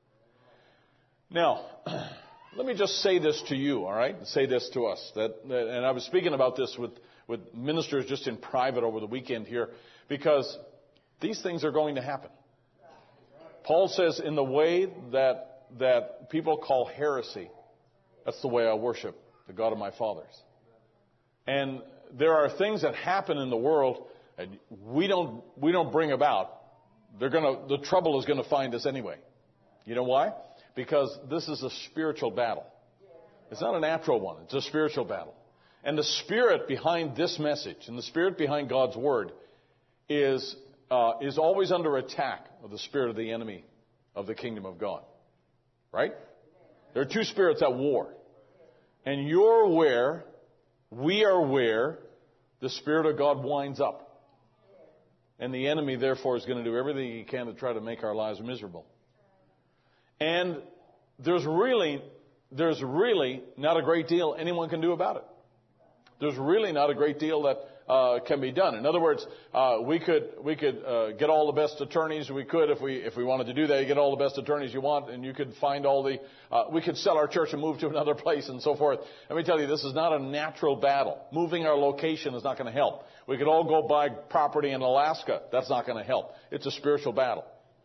Now, let me just say this to you, all right? Say this to us. And I was speaking about this with ministers just in private over the weekend here, because these things are going to happen. Paul says, in the way that people call heresy, that's the way I worship the God of my fathers. And there are things that happen in the world and we don't bring about. The trouble is going to find us anyway. You know why? Because this is a spiritual battle. It's not a natural one. It's a spiritual battle. And the spirit behind this message and the spirit behind God's word is always under attack of the spirit of the enemy of the kingdom of God. Right? There are two spirits at war. And you're where, we are where the Spirit of God winds up. And the enemy, therefore, is going to do everything he can to try to make our lives miserable. And there's really not a great deal anyone can do about it. There's really not a great deal that can be done. In other words, we could get all the best attorneys we could if we wanted to do that. You get all the best attorneys you want, and you could find we could sell our church and move to another place and so forth. Let me tell you, this is not a natural battle. Moving our location is not going to help. We could all go buy property in Alaska. That's not going to help. It's a spiritual battle.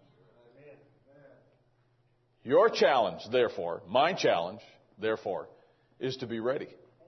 Your challenge, therefore, my challenge, therefore, is to be ready.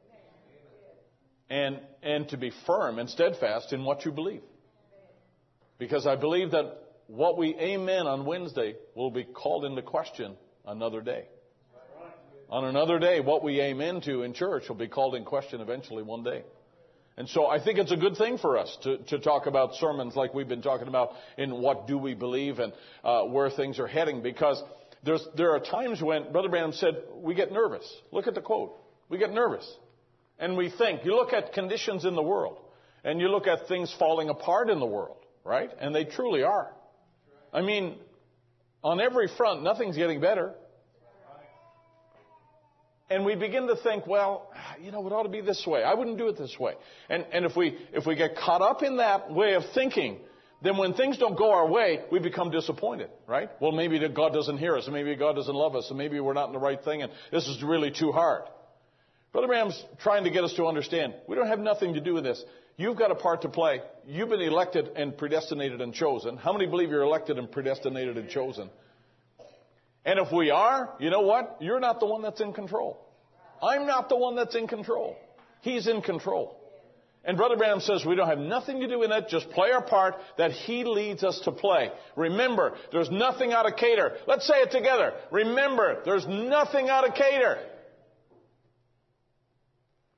And to be firm and steadfast in what you believe. Because I believe that what we amen on Wednesday will be called into question another day. On another day, what we amen to in church will be called in question eventually one day. And so I think it's a good thing for us to talk about sermons like we've been talking about in what do we believe and where things are heading. Because there are times when Brother Branham said we get nervous. Look at the quote. We get nervous. And we think, you look at conditions in the world, and you look at things falling apart in the world, right? And they truly are. I mean, on every front, nothing's getting better. And we begin to think, well, it ought to be this way. I wouldn't do it this way. And if we get caught up in that way of thinking, then when things don't go our way, we become disappointed, right? Well, maybe God doesn't hear us, and maybe God doesn't love us, and maybe we're not in the right thing, and this is really too hard. Brother Branham's trying to get us to understand, we don't have nothing to do with this. You've got a part to play. You've been elected and predestinated and chosen. How many believe you're elected and predestinated and chosen? And if we are, you know what? You're not the one that's in control. I'm not the one that's in control. He's in control. And Brother Branham says we don't have nothing to do with it. Just play our part that He leads us to play. Remember, there's nothing out of cater. Let's say it together. Remember, there's nothing out of cater.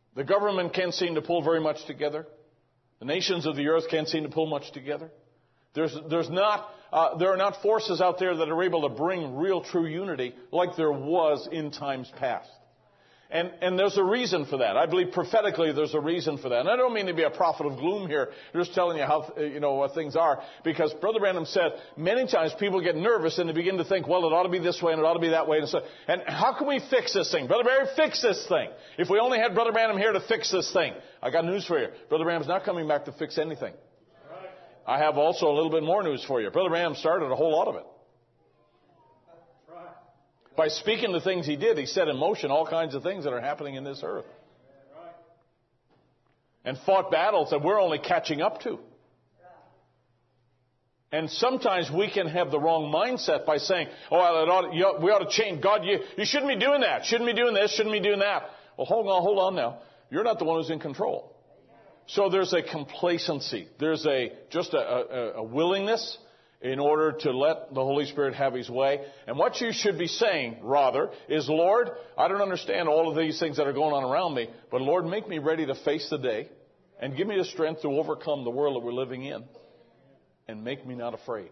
The government can't seem to pull very much together. The nations of the earth can't seem to pull much together. There are not forces out there that are able to bring real, true unity like there was in times past. And there's a reason for that. I believe prophetically there's a reason for that. And I don't mean to be a prophet of gloom here, just telling you how, what things are. Because Brother Branham said many times people get nervous and they begin to think, well, it ought to be this way and it ought to be that way. And how can we fix this thing? Brother Barry, fix this thing. If we only had Brother Branham here to fix this thing. I got news for you. Brother Branham's not coming back to fix anything. I have also a little bit more news for you. Brother Branham started a whole lot of it. By speaking the things he did, he set in motion all kinds of things that are happening in this earth. And fought battles that we're only catching up to. And sometimes we can have the wrong mindset by saying, we ought to change. God, you shouldn't be doing that. Shouldn't be doing this. Shouldn't be doing that. Well, hold on now. You're not the one who's in control. So there's a complacency. There's just a willingness in order to let the Holy Spirit have His way. And what you should be saying, rather, is, Lord, I don't understand all of these things that are going on around me, but Lord, make me ready to face the day and give me the strength to overcome the world that we're living in and make me not afraid.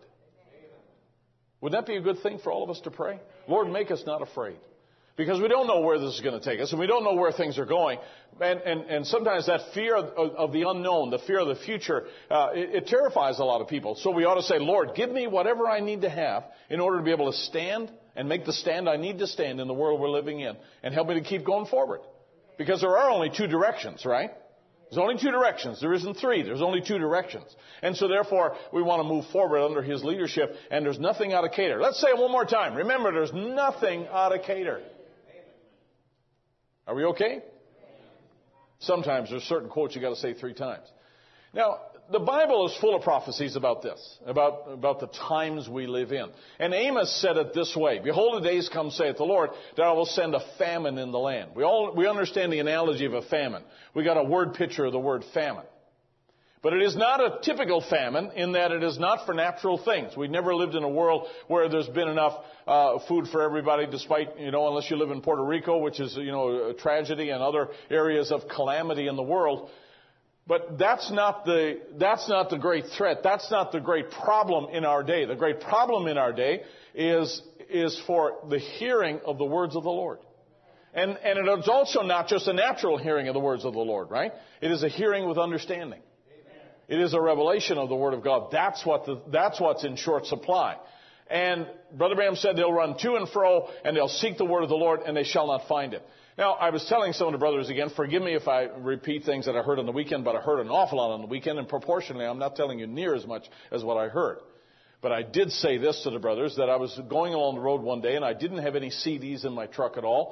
Would that be a good thing for all of us to pray? Lord, make us not afraid. Because we don't know where this is going to take us, and we don't know where things are going. And sometimes that fear of the unknown, the fear of the future, it terrifies a lot of people. So we ought to say, Lord, give me whatever I need to have in order to be able to stand and make the stand I need to stand in the world we're living in, and help me to keep going forward. Because there are only two directions, right? There's only two directions. There isn't three. There's only two directions. And so therefore, we want to move forward under His leadership, and there's nothing out of Cater. Let's say it one more time. Remember, there's nothing out of Cater. Are we okay? Sometimes there's certain quotes you got to say 3 times. Now, the Bible is full of prophecies about this, about the times we live in. And Amos said it this way: Behold, the days come, saith the Lord, that I will send a famine in the land. We understand the analogy of a famine. We got a word picture of the word famine. But it is not a typical famine in that it is not for natural things. We've never lived in a world where there's been enough food for everybody, despite, unless you live in Puerto Rico, which is, a tragedy, and other areas of calamity in the world. But that's not the great threat. That's not the great problem in our day. The great problem in our day is for the hearing of the words of the Lord. And it is also not just a natural hearing of the words of the Lord, right? It is a hearing with understanding. It is a revelation of the Word of God. That's what's in short supply. And Brother Branham said they'll run to and fro, and they'll seek the Word of the Lord, and they shall not find it. Now, I was telling some of the brothers again, forgive me if I repeat things that I heard on the weekend, but I heard an awful lot on the weekend, and proportionally, I'm not telling you near as much as what I heard. But I did say this to the brothers, that I was going along the road one day, and I didn't have any CDs in my truck at all.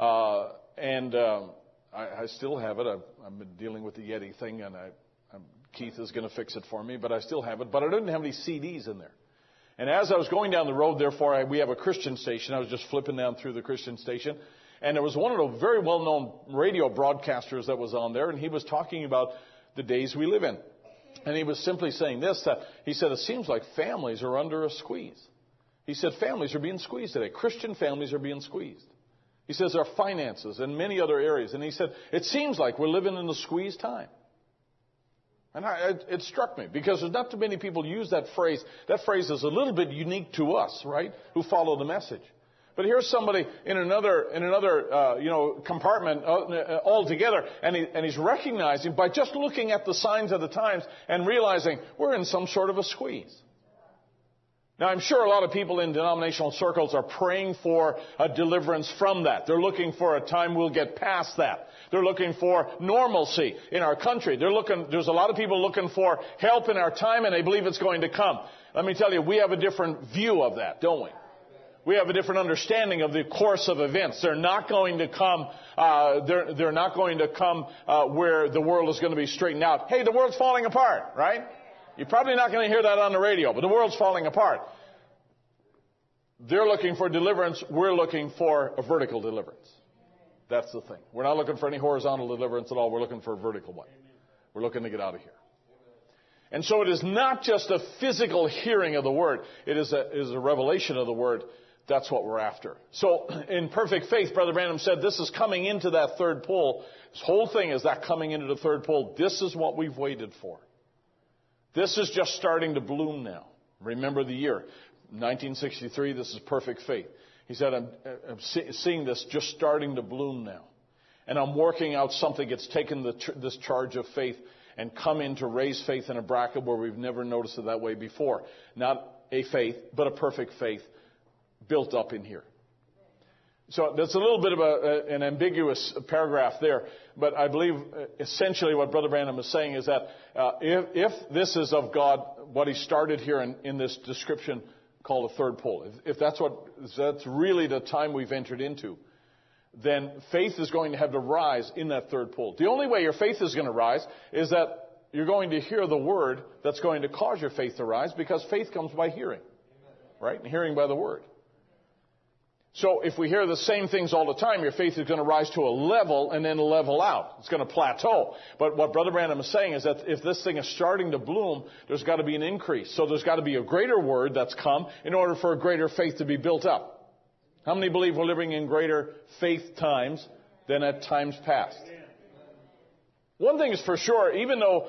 I still have it. I've been dealing with the Yeti thing, and Keith is going to fix it for me, but I still have it. But I didn't have any CDs in there. And as I was going down the road, therefore, we have a Christian station. I was just flipping down through the Christian station. And there was one of the very well-known radio broadcasters that was on there, and he was talking about the days we live in. And he was simply saying this, that he said, it seems like families are under a squeeze. He said, families are being squeezed today. Christian families are being squeezed. He says there are finances and many other areas. And he said, it seems like we're living in a squeeze time. And it struck me, because there's not too many people use that phrase. That phrase is a little bit unique to us, right, who follow the message. But here's somebody in another compartment altogether, and he's recognizing by just looking at the signs of the times and realizing we're in some sort of a squeeze. Now, I'm sure a lot of people in denominational circles are praying for a deliverance from that. They're looking for a time we'll get past that. They're looking for normalcy in our country. There's a lot of people looking for help in our time, and they believe it's going to come. Let me tell you, we have a different view of that, don't we? We have a different understanding of the course of events. They're not going to come. They're not going to come where the world is going to be straightened out. Hey, the world's falling apart, right? You're probably not going to hear that on the radio, but the world's falling apart. They're looking for deliverance. We're looking for a vertical deliverance. That's the thing. We're not looking for any horizontal deliverance at all. We're looking for a vertical one. We're looking to get out of here. And so it is not just a physical hearing of the Word. It is a revelation of the Word That's what we're after. So in perfect faith, Brother Branham said, this is coming into that third pole. This whole thing is that coming into the third pole. This is what we've waited for. This is just starting to bloom now. Remember the year, 1963, this is perfect faith. He said, I'm seeing this just starting to bloom now. And I'm working out something. It's taken this charge of faith and come in to raise faith in a bracket where we've never noticed it that way before. Not a faith, but a perfect faith built up in here. So that's a little bit of an ambiguous paragraph there, but I believe essentially what Brother Branham is saying is that if this is of God, what he started here in this description called a third pole, if that's really the time we've entered into, then faith is going to have to rise in that third pole. The only way your faith is going to rise is that you're going to hear the word that's going to cause your faith to rise, because faith comes by hearing, right? And hearing by the word. So if we hear the same things all the time, your faith is going to rise to a level and then level out. It's going to plateau. But what Brother Branham is saying is that if this thing is starting to bloom, there's got to be an increase. So there's got to be a greater word that's come in order for a greater faith to be built up. How many believe we're living in greater faith times than at times past? One thing is for sure, even though,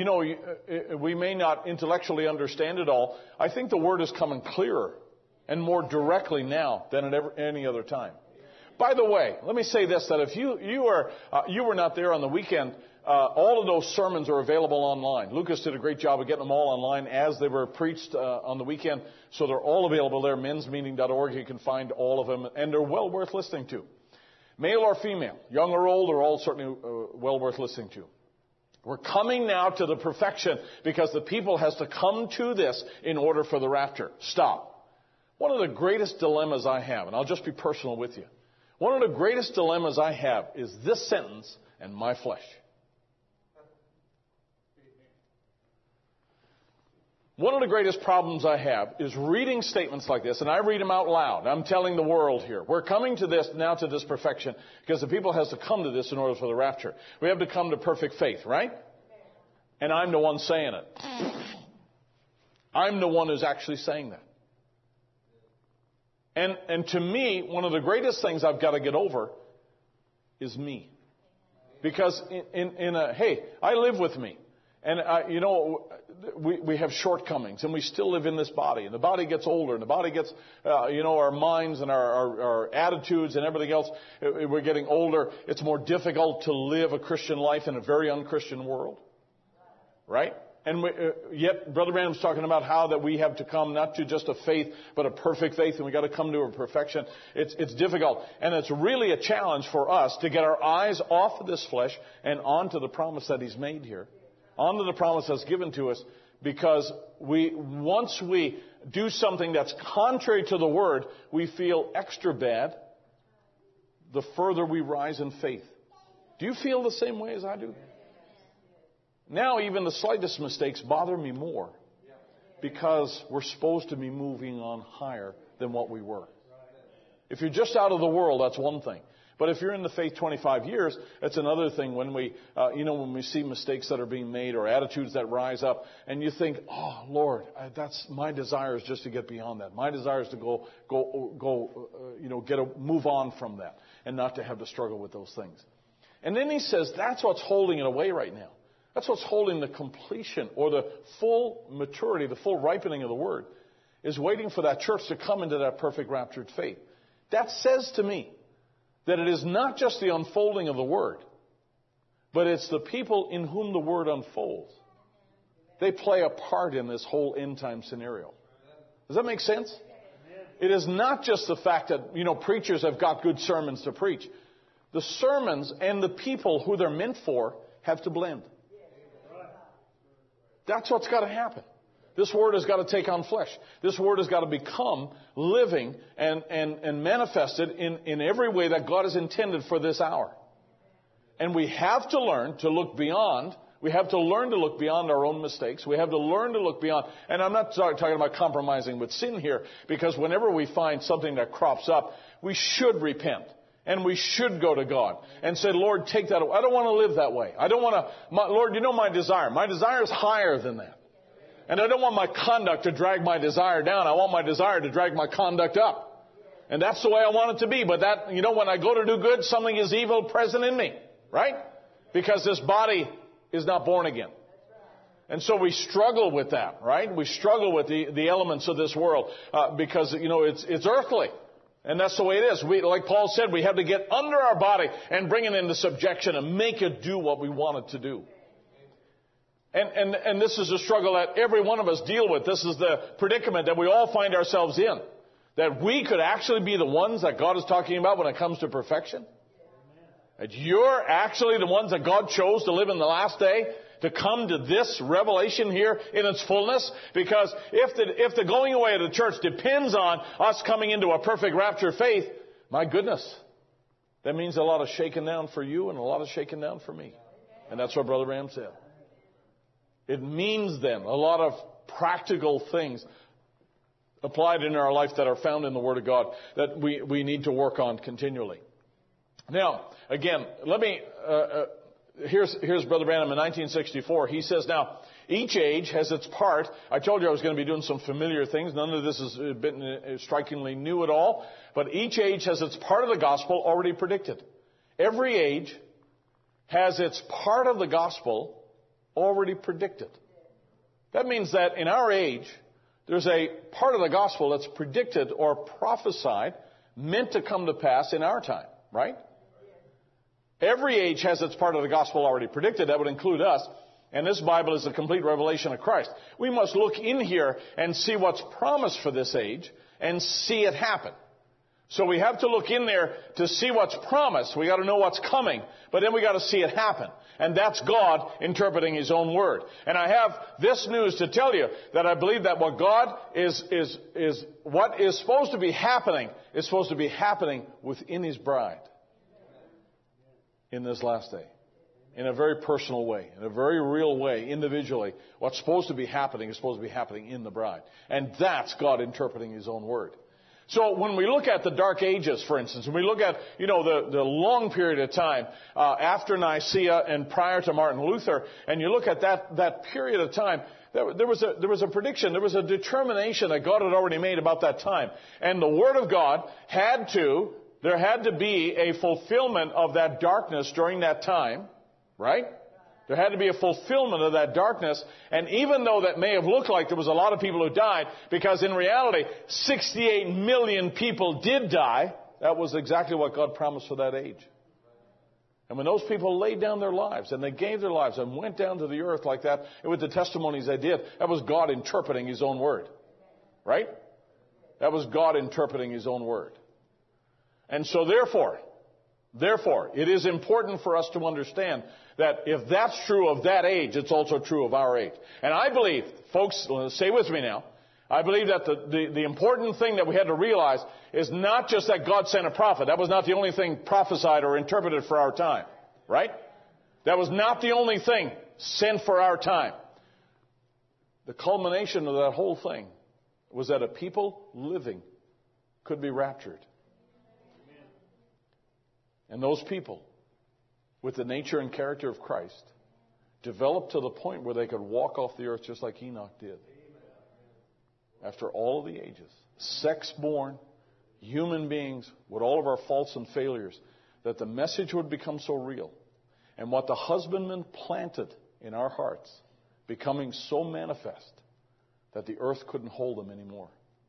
we may not intellectually understand it all, I think the word is coming clearer and more directly now than at any other time. By the way, let me say this, that if you were not there on the weekend, all of those sermons are available online. Lucas did a great job of getting them all online as they were preached on the weekend. So they're all available there, mensmeeting.org. You can find all of them, and they're well worth listening to. Male or female, young or old, are all certainly well worth listening to. We're coming now to the perfection because the people has to come to this in order for the rapture. Stop. One of the greatest dilemmas I have, and I'll just be personal with you. One of the greatest dilemmas I have is this sentence and my flesh. One of the greatest problems I have is reading statements like this, and I read them out loud. I'm telling the world here. We're coming to this now, to this perfection, because the people has to come to this in order for the rapture. We have to come to perfect faith, right? And I'm the one saying it. I'm the one who's actually saying that. And to me, one of the greatest things I've got to get over is me. Because hey, I live with me. And, we have shortcomings, and we still live in this body. And the body gets older, and the body gets, our minds and our attitudes and everything else, we're getting older. It's more difficult to live a Christian life in a very unchristian world. Right? And yet, Brother Branham's talking about how that we have to come not to just a faith, but a perfect faith, and we got to come to a perfection. It's difficult, and it's really a challenge for us to get our eyes off of this flesh and onto the promise that He's made here, onto the promise that's given to us, because once we do something that's contrary to the Word, we feel extra bad the further we rise in faith. Do you feel the same way as I do? Now even the slightest mistakes bother me more, because we're supposed to be moving on higher than what we were. If you're just out of the world, that's one thing. But if you're in the faith 25 years, that's another thing. When we see mistakes that are being made or attitudes that rise up, and you think, "Oh Lord, that's my desire is just to get beyond that. My desire is to move on from that, and not to have to struggle with those things." And then He says that's what's holding it away right now. That's what's holding the completion or the full maturity, the full ripening of the Word, is waiting for that church to come into that perfect raptured faith. That says to me that it is not just the unfolding of the Word, but it's the people in whom the Word unfolds. They play a part in this whole end time scenario. Does that make sense? It is not just the fact that, preachers have got good sermons to preach. The sermons and the people who they're meant for have to blend. That's what's got to happen. This Word has got to take on flesh. This Word has got to become living and manifested in every way that God has intended for this hour. And we have to learn to look beyond. We have to learn to look beyond our own mistakes. We have to learn to look beyond. And I'm not talking about compromising with sin here, because whenever we find something that crops up, we should repent. And we should go to God and say, "Lord, take that away. I don't want to live that way. I don't want to, Lord, you know my desire. My desire is higher than that. And I don't want my conduct to drag my desire down. I want my desire to drag my conduct up." And that's the way I want it to be. But that, when I go to do good, something is evil present in me. Right? Because this body is not born again. And so we struggle with that, right? We struggle with the elements of this world because, it's earthly. And that's the way it is. Like Paul said, we have to get under our body and bring it into subjection and make it do what we want it to do. And this is a struggle that every one of us deal with. This is the predicament that we all find ourselves in. That we could actually be the ones that God is talking about when it comes to perfection. That you're actually the ones that God chose to live in the last day, to come to this revelation here in its fullness. Because if the going away of the church depends on us coming into a perfect rapture faith, my goodness, that means a lot of shaking down for you and a lot of shaking down for me. And that's what Brother Ram said. It means then a lot of practical things applied in our life that are found in the Word of God that we need to work on continually. Now, again, here's Brother Branham in 1964. He says, now, each age has its part. I told you I was going to be doing some familiar things. None of this has been strikingly new at all. But each age has its part of the gospel already predicted. Every age has its part of the gospel already predicted. That means that in our age, there's a part of the gospel that's predicted or prophesied, meant to come to pass in our time, right? Every age has its part of the gospel already predicted. That would include us. And this Bible is a complete revelation of Christ. We must look in here and see what's promised for this age and see it happen. So we have to look in there to see what's promised. We got to know what's coming, but then we got to see it happen. And that's God interpreting His own word. And I have this news to tell you, that I believe that what God is what is supposed to be happening is supposed to be happening within His bride in this last day. In a very personal way, in a very real way, individually. What's supposed to be happening is supposed to be happening in the bride. And that's God interpreting His own word. So when we look at the Dark Ages, for instance, when we look at, the long period of time after Nicaea and prior to Martin Luther, and you look at that period of time, there was a prediction, there was a determination that God had already made about that time. And the Word of God there had to be a fulfillment of that darkness during that time, right? There had to be a fulfillment of that darkness. And even though that may have looked like there was a lot of people who died, because in reality, 68 million people did die, that was exactly what God promised for that age. And when those people laid down their lives, and they gave their lives, and went down to the earth like that, and with the testimonies they did, that was God interpreting His own word. Right? That was God interpreting His own word. And so therefore, it is important for us to understand that if that's true of that age, it's also true of our age. And I believe, folks, stay with me now, I believe that the important thing that we had to realize is not just that God sent a prophet. That was not the only thing prophesied or interpreted for our time. Right? That was not the only thing sent for our time. The culmination of that whole thing was that a people living could be raptured. And those people, with the nature and character of Christ, developed to the point where they could walk off the earth just like Enoch did. After all of the ages, sex-born human beings with all of our faults and failures, that the message would become so real. And what the husbandman planted in our hearts becoming so manifest that the earth couldn't hold them anymore.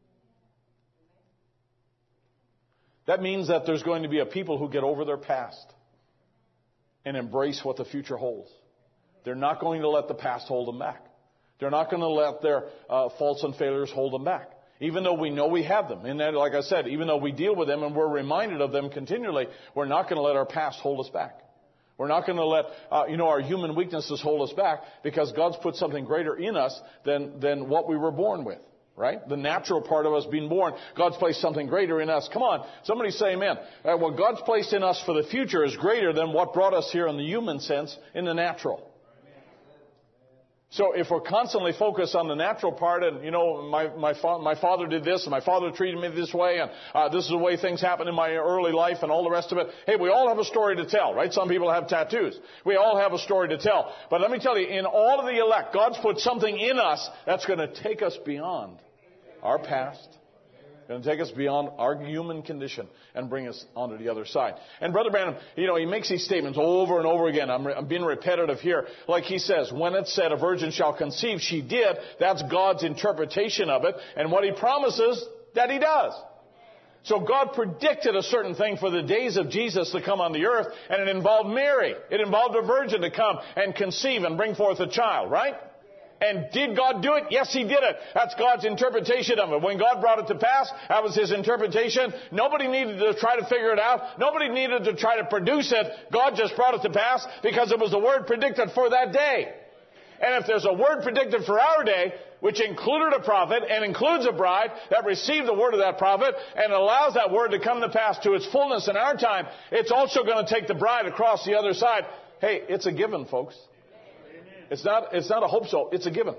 That means that there's going to be a people who get over their past and embrace what the future holds. They're not going to let the past hold them back. They're not going to let their faults and failures hold them back. Even though we know we have them. And then, like I said, even though we deal with them and we're reminded of them continually, we're not going to let our past hold us back. We're not going to let our human weaknesses hold us back, because God's put something greater in us than what we were born with. Right? The natural part of us being born, God's placed something greater in us. Come on, somebody say amen. What God's placed in us for the future is greater than what brought us here in the human sense, in the natural. So if we're constantly focused on the natural part, and my father did this, and my father treated me this way, and this is the way things happened in my early life, and all the rest of it. Hey, we all have a story to tell, right? Some people have tattoos. We all have a story to tell. But let me tell you, in all of the elect, God's put something in us that's going to take us beyond our past. Going to take us beyond our human condition and bring us onto the other side. And Brother Branham, he makes these statements over and over again. I'm being repetitive here. Like he says, when it said a virgin shall conceive, she did. That's God's interpretation of it. And what he promises, that he does. So God predicted a certain thing for the days of Jesus to come on the earth, and it involved Mary. It involved a virgin to come and conceive and bring forth a child, right? And did God do it? Yes, He did it. That's God's interpretation of it. When God brought it to pass, that was His interpretation. Nobody needed to try to figure it out. Nobody needed to try to produce it. God just brought it to pass because it was the word predicted for that day. And if there's a word predicted for our day, which included a prophet and includes a bride that received the word of that prophet and allows that word to come to pass to its fullness in our time, it's also going to take the bride across the other side. Hey, it's a given, folks. It's not a hope so. It's a given.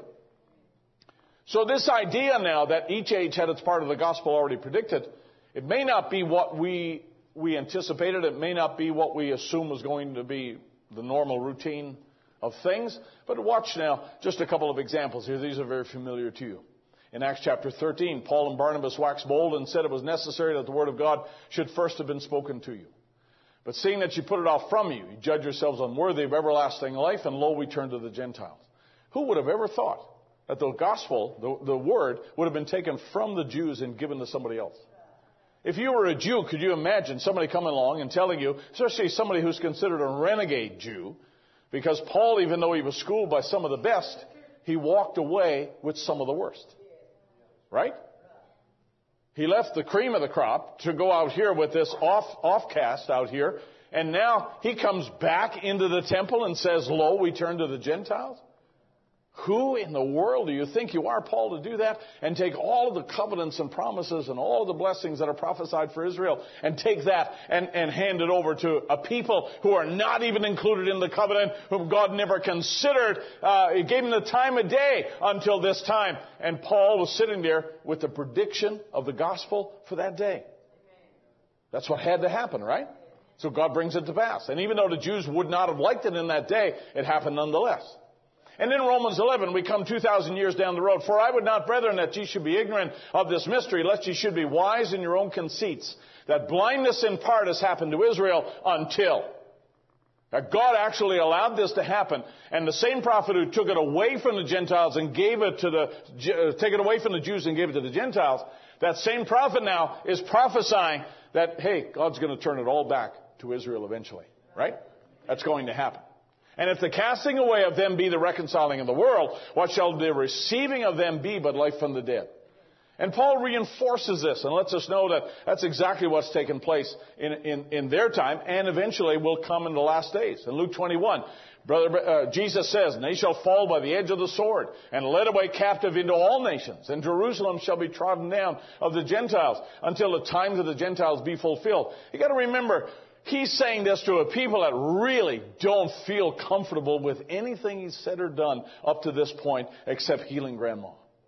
So this idea now that each age had its part of the gospel already predicted, it may not be what we anticipated. It may not be what we assume was going to be the normal routine of things. But watch now just a couple of examples here. These are very familiar to you. In Acts chapter 13, Paul and Barnabas waxed bold and said it was necessary that the word of God should first have been spoken to you. But seeing that you put it off from you, you judge yourselves unworthy of everlasting life, and lo, we turn to the Gentiles. Who would have ever thought that the gospel, the word, would have been taken from the Jews and given to somebody else? If you were a Jew, could you imagine somebody coming along and telling you, especially somebody who's considered a renegade Jew, because Paul, even though he was schooled by some of the best, he walked away with some of the worst. Right? He left the cream of the crop to go out here with this offcast out here. And now he comes back into the temple and says, lo, we turn to the Gentiles. Who in the world do you think you are, Paul, to do that? And take all of the covenants and promises and all of the blessings that are prophesied for Israel and take that and hand it over to a people who are not even included in the covenant, whom God never considered. He gave them the time of day until this time. And Paul was sitting there with the prediction of the gospel for that day. That's what had to happen, right? So God brings it to pass. And even though the Jews would not have liked it in that day, it happened nonetheless. And in Romans 11, we come 2,000 years down the road. For I would not, brethren, that ye should be ignorant of this mystery, lest ye should be wise in your own conceits, that blindness in part has happened to Israel until. That God actually allowed this to happen. And the same prophet who took it away from the Gentiles and gave it to take it away from the Jews and gave it to the Gentiles, that same prophet now is prophesying that, hey, God's going to turn it all back to Israel eventually. Right? That's going to happen. And if the casting away of them be the reconciling of the world, what shall the receiving of them be but life from the dead? And Paul reinforces this and lets us know that that's exactly what's taken place in their time and eventually will come in the last days. In Luke 21, Jesus says, and they shall fall by the edge of the sword and led away captive into all nations. And Jerusalem shall be trodden down of the Gentiles until the times of the Gentiles be fulfilled. You got to remember, he's saying this to a people that really don't feel comfortable with anything he's said or done up to this point except healing grandma.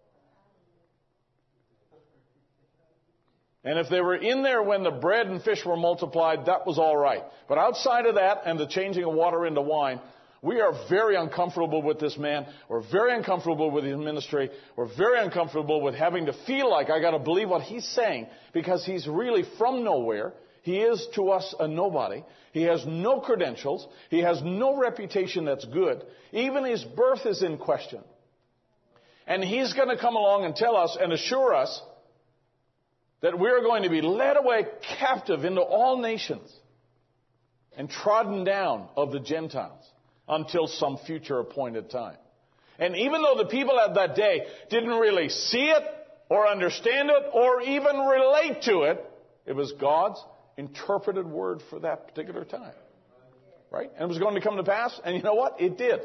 And if they were in there when the bread and fish were multiplied, that was all right. But outside of that and the changing of water into wine, we are very uncomfortable with this man. We're very uncomfortable with his ministry. We're very uncomfortable with having to feel like I got to believe what he's saying because he's really from nowhere. He is to us a nobody. He has no credentials. He has no reputation that's good. Even his birth is in question. And he's going to come along and tell us and assure us that we're going to be led away captive into all nations and trodden down of the Gentiles until some future appointed time. And even though the people at that day didn't really see it or understand it or even relate to it, it was God's interpreted word for that particular time. Right? And it was going to come to pass. And you know what? It did.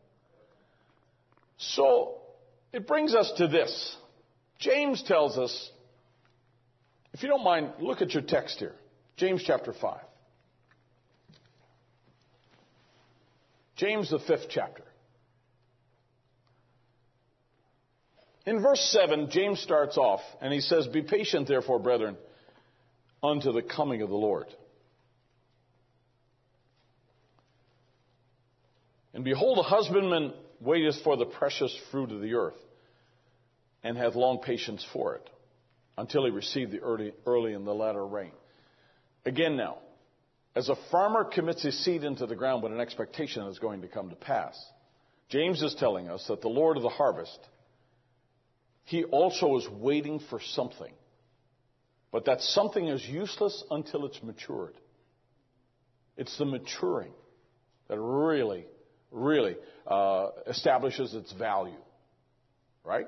So it brings us to this. James tells us, if you don't mind, look at your text here. James chapter 5. James, the 5th chapter. In verse 7, James starts off and he says, be patient, therefore, brethren, unto the coming of the Lord. And behold, a husbandman waiteth for the precious fruit of the earth, and hath long patience for it, until he received the early and the latter rain. Again now, as a farmer commits his seed into the ground with an expectation is going to come to pass, James is telling us that the Lord of the harvest, he also is waiting for something. But that something is useless until it's matured. It's the maturing that really establishes its value. Right?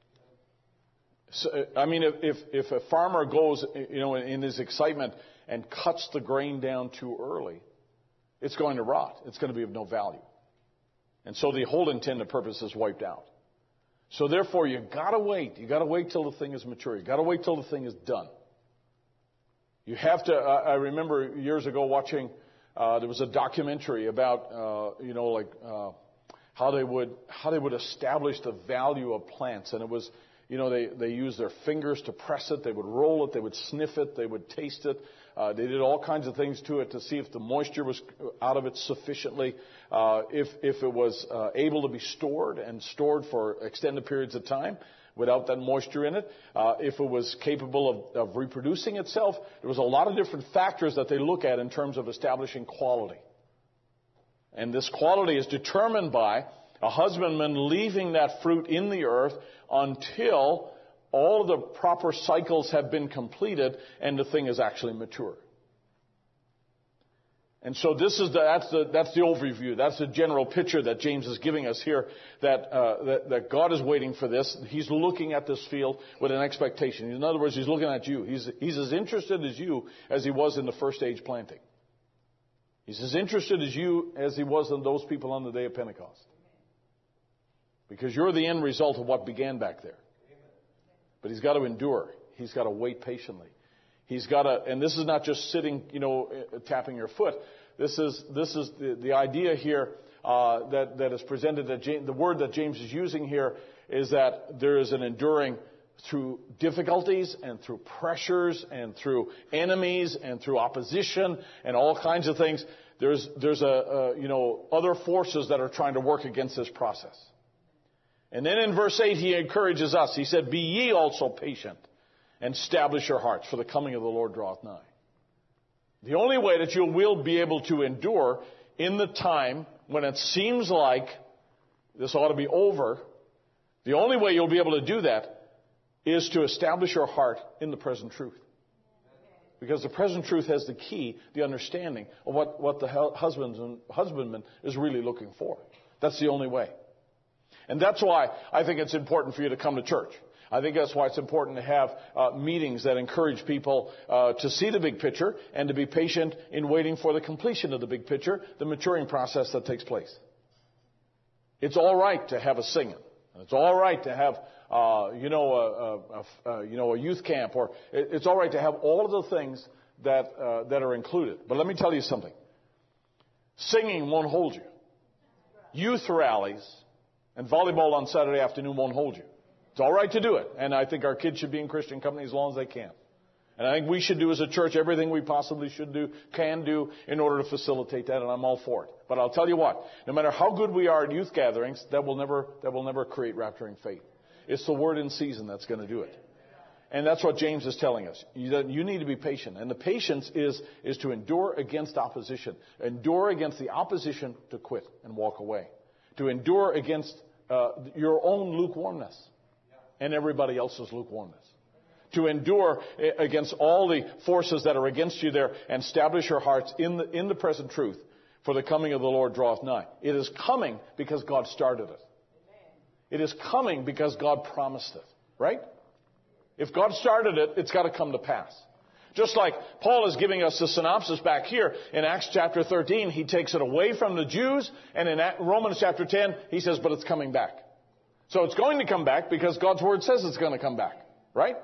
So, I mean, if a farmer goes, in his excitement and cuts the grain down too early, it's going to rot. It's going to be of no value. And so the whole intended purpose is wiped out. So therefore, you gotta wait. You gotta wait till the thing is mature. You gotta wait till the thing is done. You have to. I remember years ago watching. There was a documentary about, how they would establish the value of plants, and it was, they used their fingers to press it. They would roll it. They would sniff it. They would taste it. They did all kinds of things to it to see if the moisture was out of it sufficiently, if it was able to be stored for extended periods of time without that moisture in it, if it was capable of reproducing itself. There was a lot of different factors that they look at in terms of establishing quality. And this quality is determined by a husbandman leaving that fruit in the earth until all of the proper cycles have been completed and the thing is actually mature. And so that's the overview. That's the general picture that James is giving us here, that God is waiting for this. He's looking at this field with an expectation. In other words, he's looking at you. He's as interested as you as he was in the first age planting. He's as interested as you as he was in those people on the day of Pentecost. Because you're the end result of what began back there. But he's got to endure. He's got to wait patiently. He's got to, and this is not just sitting, tapping your foot. This is the idea here that is presented. The word that James is using here is that there is an enduring through difficulties and through pressures and through enemies and through opposition and all kinds of things. There's other forces that are trying to work against this process. And then in verse 8, he encourages us. He said, "Be ye also patient, and establish your hearts, for the coming of the Lord draweth nigh." The only way that you will be able to endure in the time when it seems like this ought to be over, the only way you'll be able to do that is to establish your heart in the present truth. Because the present truth has the key, the understanding of what the husbandman is really looking for. That's the only way. And that's why I think it's important for you to come to church. I think that's why it's important to have meetings that encourage people to see the big picture and to be patient in waiting for the completion of the big picture, the maturing process that takes place. It's all right to have a singing. It's all right to have, a youth camp, or it's all right to have all of the things that are included. But let me tell you something. Singing won't hold you. Youth rallies and volleyball on Saturday afternoon won't hold you. It's all right to do it. And I think our kids should be in Christian company as long as they can. And I think we should do as a church everything we possibly can do in order to facilitate that, and I'm all for it. But I'll tell you what, no matter how good we are at youth gatherings, that will never create rapturing faith. It's the word in season that's going to do it. And that's what James is telling us. You need to be patient. And the patience is to endure against opposition. Endure against the opposition to quit and walk away. To endure against your own lukewarmness and everybody else's lukewarmness. To endure against all the forces that are against you there and establish your hearts in the present truth, for the coming of the Lord draweth nigh. It is coming because God started it. It is coming because God promised it. Right? If God started it, it's got to come to pass. Just like Paul is giving us the synopsis back here in Acts chapter 13, he takes it away from the Jews, and in Romans chapter 10, he says, but it's coming back. So it's going to come back because God's word says it's going to come back. Right?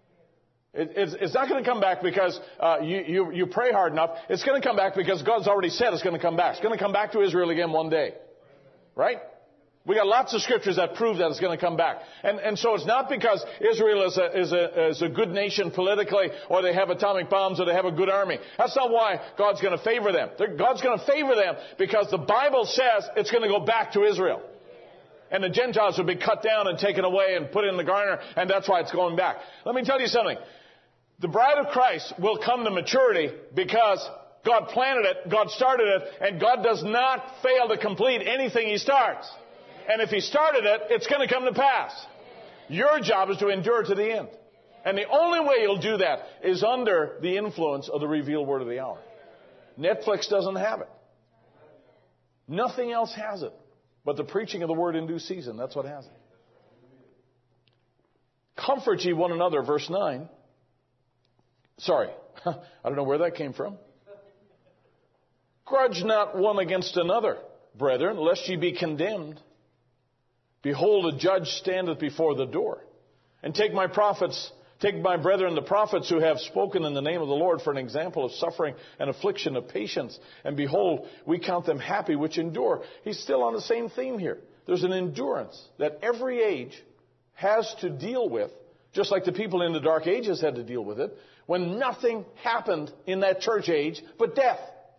It's not going to come back because you pray hard enough. It's going to come back because God's already said it's going to come back. It's going to come back to Israel again one day. Right? We got lots of scriptures that prove that it's going to come back. And so it's not because Israel is a good nation politically, or they have atomic bombs, or they have a good army. That's not why God's going to favor them. God's going to favor them because the Bible says it's going to go back to Israel. And the Gentiles would be cut down and taken away and put in the garner, and that's why it's going back. Let me tell you something. The bride of Christ will come to maturity because God planted it, God started it, and God does not fail to complete anything He starts. And if He started it, it's going to come to pass. Your job is to endure to the end. And the only way you'll do that is under the influence of the revealed word of the hour. Netflix doesn't have it. Nothing else has it. But the preaching of the word in due season, that's what has it. Comfort ye one another, verse 9. Sorry, I don't know where that came from. Grudge not one against another, brethren, lest ye be condemned. Behold, a judge standeth before the door. And take my brethren the prophets who have spoken in the name of the Lord for an example of suffering and affliction of patience. And behold, we count them happy which endure. He's still on the same theme here. There's an endurance that every age has to deal with, just like the people in the dark ages had to deal with it, when nothing happened in that church age but death.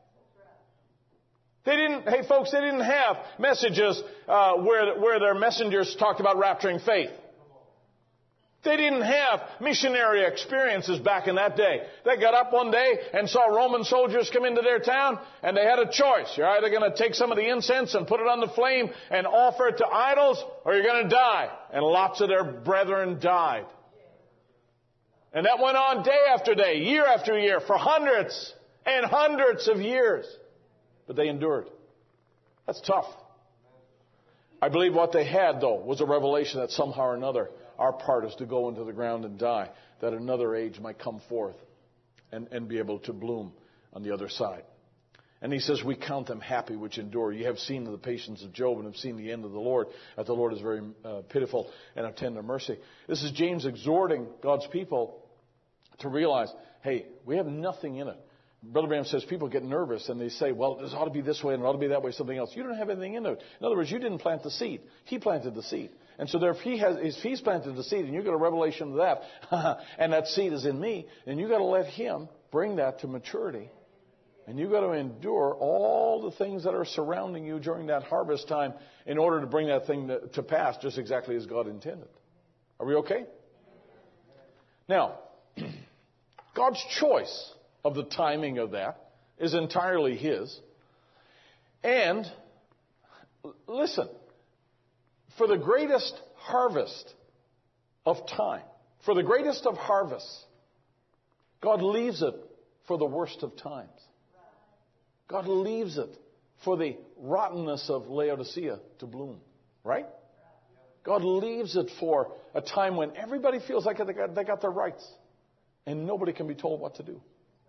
They didn't have messages where their messengers talked about rapturing faith. They didn't have missionary experiences back in that day. They got up one day and saw Roman soldiers come into their town, and they had a choice. You're either going to take some of the incense and put it on the flame and offer it to idols, or you're going to die. And lots of their brethren died. And that went on day after day, year after year, for hundreds and hundreds of years. But they endured. That's tough. I believe what they had, though, was a revelation that somehow or another our part is to go into the ground and die, that another age might come forth and be able to bloom on the other side. And he says, we count them happy which endure. You have seen the patience of Job and have seen the end of the Lord, that the Lord is very pitiful and of tender mercy. This is James exhorting God's people to realize, hey, we have nothing in it. Brother Branham says people get nervous and they say, well, this ought to be this way and it ought to be that way, something else. You don't have anything in it. In other words, you didn't plant the seed. He planted the seed. And so if he's planted the seed and you get a revelation of that, and that seed is in me, then you got to let him bring that to maturity. And you got to endure all the things that are surrounding you during that harvest time in order to bring that thing to pass just exactly as God intended. Are we okay? Now, God's choice of the timing of that is entirely His. And, listen, for the greatest harvest of time, for the greatest of harvests, God leaves it for the worst of times. God leaves it for the rottenness of Laodicea to bloom, right? God leaves it for a time when everybody feels like they got their rights and nobody can be told what to do.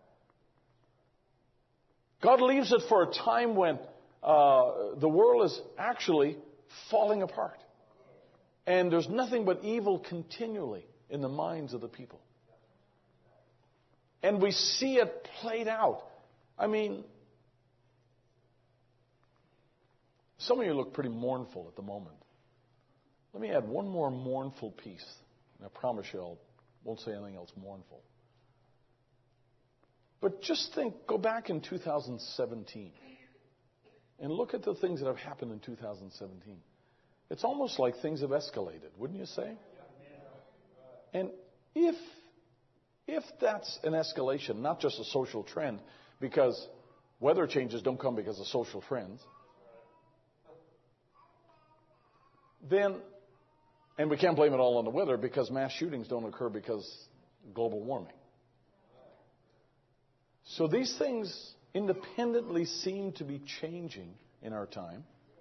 God leaves it for a time when the world is actually falling apart. And there's nothing but evil continually in the minds of the people. And we see it played out. I mean, some of you look pretty mournful at the moment. Let me add one more mournful piece. And I promise you I won't say anything else mournful. But just go back in 2017 and look at the things that have happened in 2017. It's almost like things have escalated, wouldn't you say? And if that's an escalation, not just a social trend, because weather changes don't come because of social trends, then, and we can't blame it all on the weather because mass shootings don't occur because global warming. So these things independently seem to be changing in our time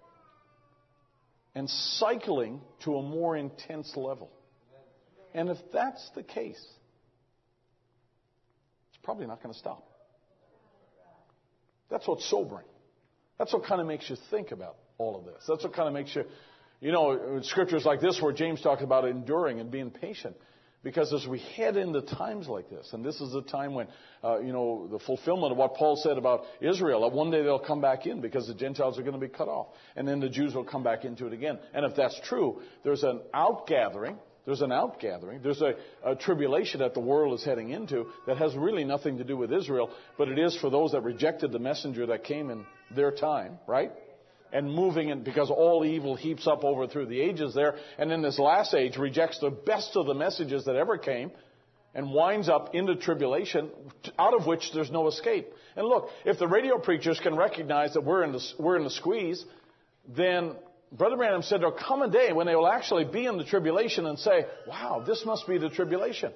and cycling to a more intense level. And if that's the case, it's probably not going to stop. That's what's sobering. That's what kind of makes you think about all of this. That's what kind of makes you, scriptures like this where James talks about enduring and being patient. Because as we head into times like this, and this is a time when, the fulfillment of what Paul said about Israel, that one day they'll come back in because the Gentiles are going to be cut off. And then the Jews will come back into it again. And if that's true, there's an outgathering. There's a tribulation that the world is heading into that has really nothing to do with Israel, but it is for those that rejected the messenger that came in their time, right? and moving, and because all evil heaps up over through the ages there, and in this last age rejects the best of the messages that ever came, and winds up into tribulation, out of which there's no escape. And look, if the radio preachers can recognize that we're in the squeeze, then Brother Branham said there'll come a day when they will actually be in the tribulation and say, wow, this must be the tribulation.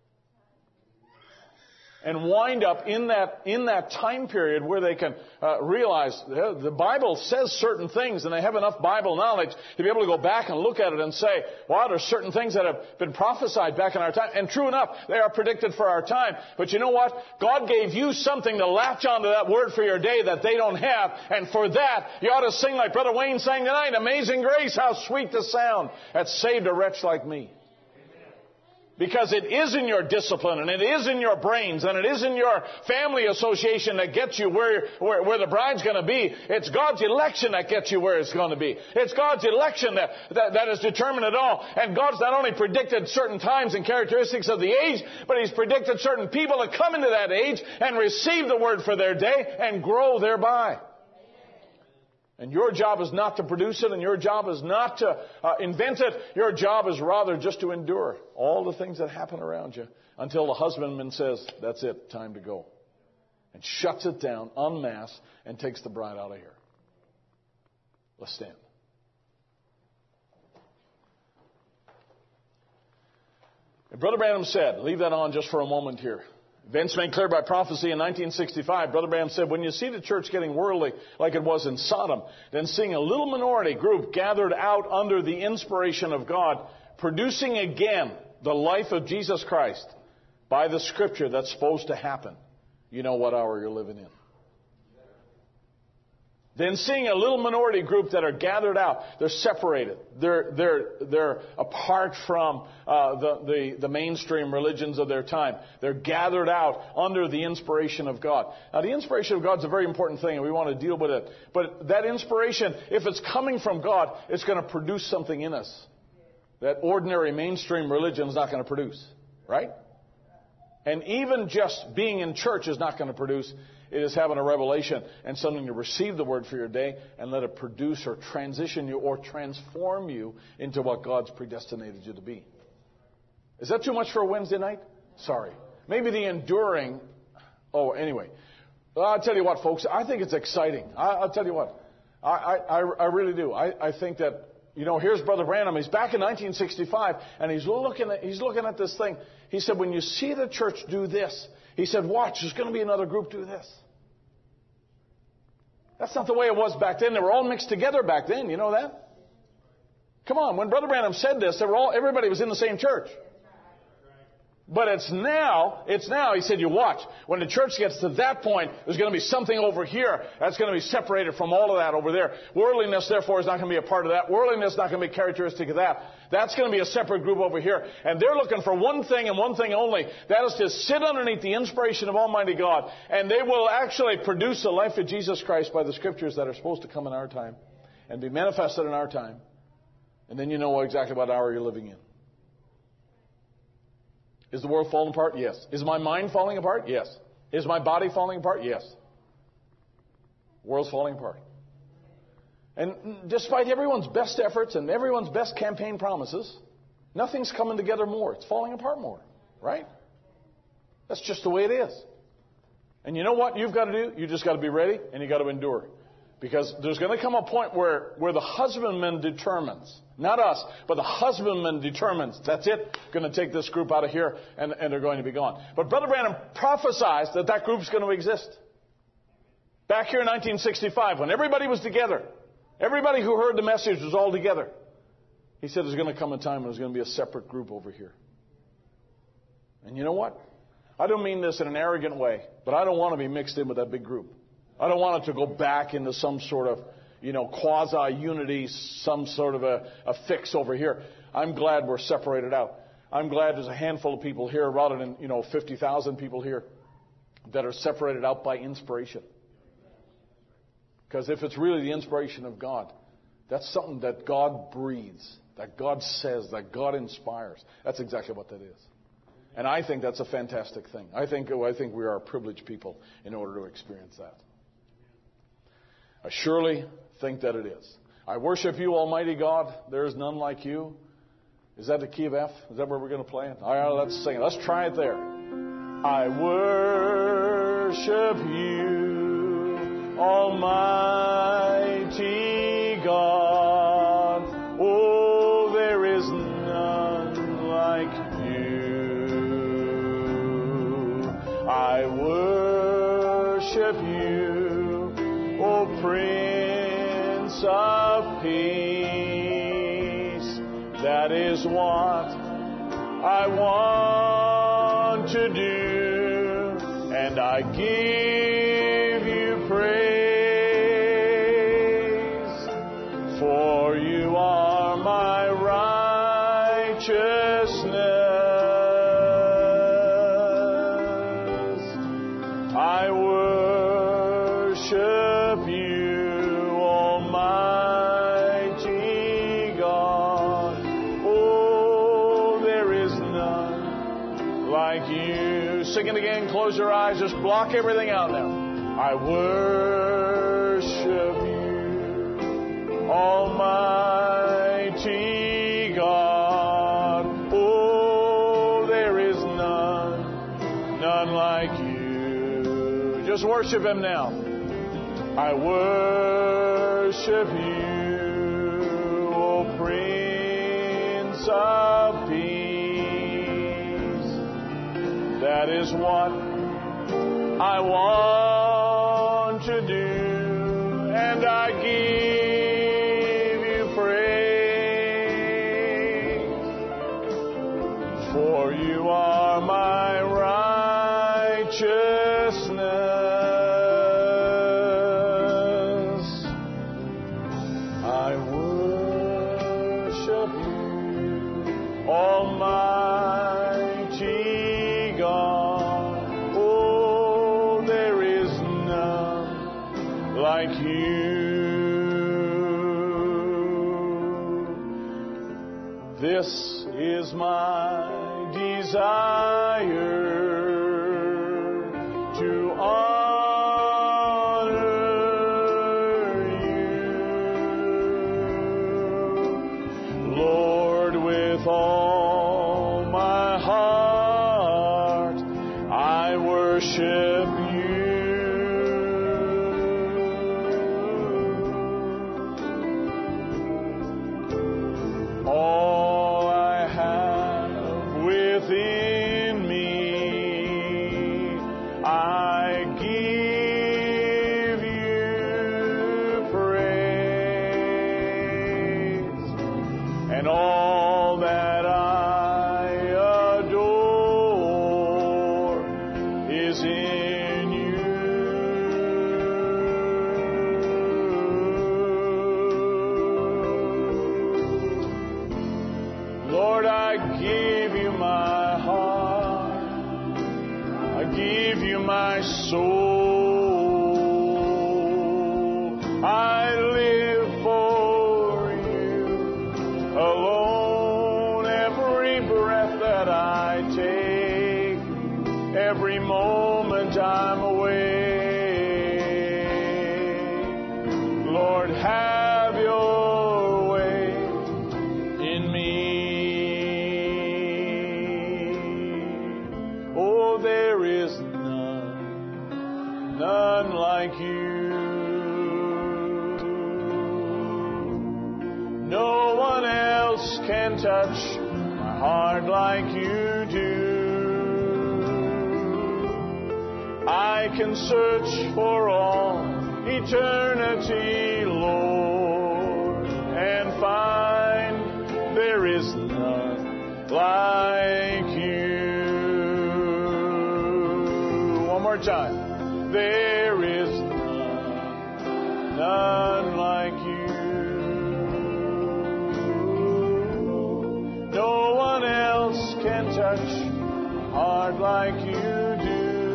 And wind up in that time period where they can realize the Bible says certain things, and they have enough Bible knowledge to be able to go back and look at it and say, wow, there's certain things that have been prophesied back in our time. And true enough, they are predicted for our time. But you know what? God gave you something to latch onto that word for your day that they don't have. And for that, you ought to sing like Brother Wayne sang tonight, Amazing Grace, how sweet the sound that saved a wretch like me. Because it is in your discipline, and it is in your brains, and it is in your family association that gets you where the bride's going to be. It's God's election that gets you where it's going to be. It's God's election that has determined it all. And God's not only predicted certain times and characteristics of the age, but He's predicted certain people that come into that age and receive the word for their day and grow thereby. And your job is not to produce it, and your job is not to invent it. Your job is rather just to endure all the things that happen around you until the husbandman says, that's it, time to go. And shuts it down en masse and takes the bride out of here. Let's stand. And Brother Branham said, leave that on just for a moment here. Events made clear by prophecy in 1965, Brother Branham said, when you see the church getting worldly like it was in Sodom, then seeing a little minority group gathered out under the inspiration of God, producing again the life of Jesus Christ by the Scripture that's supposed to happen, you know what hour you're living in. Then seeing a little minority group that are gathered out, they're separated. They're apart from the mainstream religions of their time. They're gathered out under the inspiration of God. Now, the inspiration of God is a very important thing, and we want to deal with it. But that inspiration, if it's coming from God, it's going to produce something in us that ordinary mainstream religion is not going to produce, right? And even just being in church is not going to produce. It is having a revelation and something to receive the word for your day and let it produce or transition you or transform you into what God's predestinated you to be. Is that too much for a Wednesday night? Sorry. Maybe the enduring. Oh, anyway. Well, I'll tell you what, folks. I think it's exciting. I'll tell you what. I really do. I think that, you know, here's Brother Branham. He's back in 1965, and he's looking at this thing. He said, when you see the church do this, he said, watch, there's going to be another group do this. That's not the way it was back then. They were all mixed together back then. You know that? Come on. When Brother Branham said this, everybody was in the same church. But it's now, he said, you watch. When the church gets to that point, there's going to be something over here that's going to be separated from all of that over there. Worldliness, therefore, is not going to be a part of that. Worldliness is not going to be characteristic of that. That's going to be a separate group over here. And they're looking for one thing and one thing only. That is to sit underneath the inspiration of Almighty God. And they will actually produce the life of Jesus Christ by the Scriptures that are supposed to come in our time and be manifested in our time. And then you know exactly what hour you're living in. Is the world falling apart? Yes. Is my mind falling apart? Yes. Is my body falling apart? Yes. The world's falling apart. And despite everyone's best efforts and everyone's best campaign promises, nothing's coming together more. It's falling apart more. Right? That's just the way it is. And you know what you've got to do? You just got to be ready and you got to endure. Because there's going to come a point where the husbandman determines, not us, but the husbandman determines, that's it, going to take this group out of here and they're going to be gone. But Brother Branham prophesies that group's going to exist. Back here in 1965, when everybody was together, everybody who heard the message was all together. He said there's going to come a time when there's going to be a separate group over here. And you know what? I don't mean this in an arrogant way, but I don't want to be mixed in with that big group. I don't want it to go back into some sort of, quasi-unity, some sort of a fix over here. I'm glad we're separated out. I'm glad there's a handful of people here rather than, 50,000 people here that are separated out by inspiration. Because if it's really the inspiration of God, that's something that God breathes, that God says, that God inspires. That's exactly what that is. And I think that's a fantastic thing. I think we are a privileged people in order to experience that. Surely think that it is. I worship you, Almighty God. There is none like you. Is that the key of F? Is that where we're going to play it? All right, let's sing it. Let's try it there. I worship you, Almighty God. Oh, there is none like you. I worship you, O Prince of Peace. That is what I want to do, and I give you praise, for you are my righteousness. I worship you, Almighty God. Oh, there is none like you. Sing it again. Close your eyes. Just block everything out now. I worship you, Almighty God. Oh, there is none like you. Just worship Him now. I worship you, O Prince of Peace. That is what I want to do, and I give you praise, for you are my righteousness. I worship you, Almighty God. Oh, there is none like you. This is my desire, to honor you, Lord, with all my heart. I worship you. All I have within me, I give you praise, and all that I adore is in you. Lord, I give you my heart. I give you my soul. I live for you alone. Every breath that I take, every moment I'm awake, Lord, have your way in me. Oh, there is none like you. No one else can touch my heart like you do. I can search for all eternity, Lord, and find there is none like you. One more time. There is none like you. No one else can touch my heart like you do.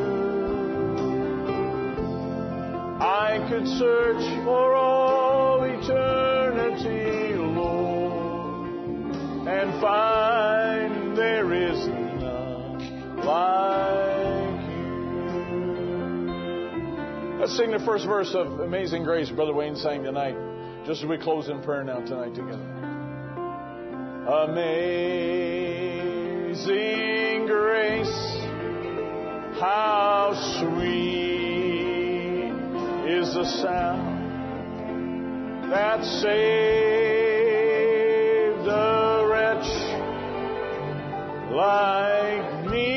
I could search for all eternity, Lord, and find there is none like you. Let's sing the first verse of Amazing Grace Brother Wayne sang tonight. Just as we close in prayer now tonight together. Amazing grace, how sweet is the sound that saved a wretch like me.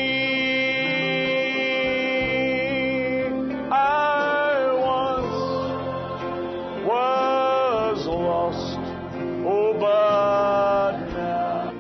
I once was lost, oh, but now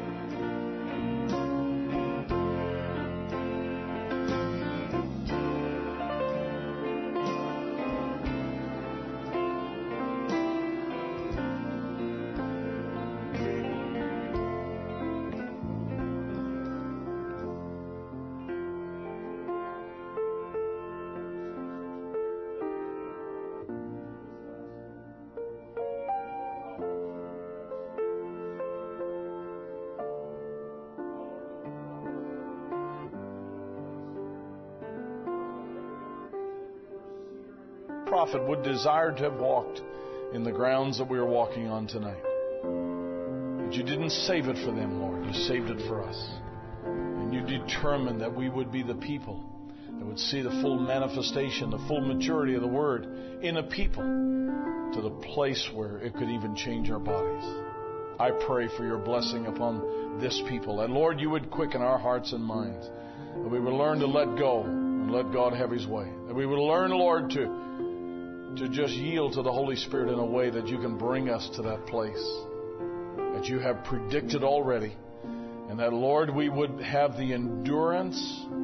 prophet would desire to have walked in the grounds that we are walking on tonight. But you didn't save it for them, Lord. You saved it for us. And you determined that we would be the people that would see the full manifestation, the full maturity of the Word in a people to the place where it could even change our bodies. I pray for your blessing upon this people. And Lord, you would quicken our hearts and minds. That we would learn to let go and let God have His way. That we would learn, Lord, to just yield to the Holy Spirit in a way that you can bring us to that place that you have predicted already. And that, Lord, we would have the endurance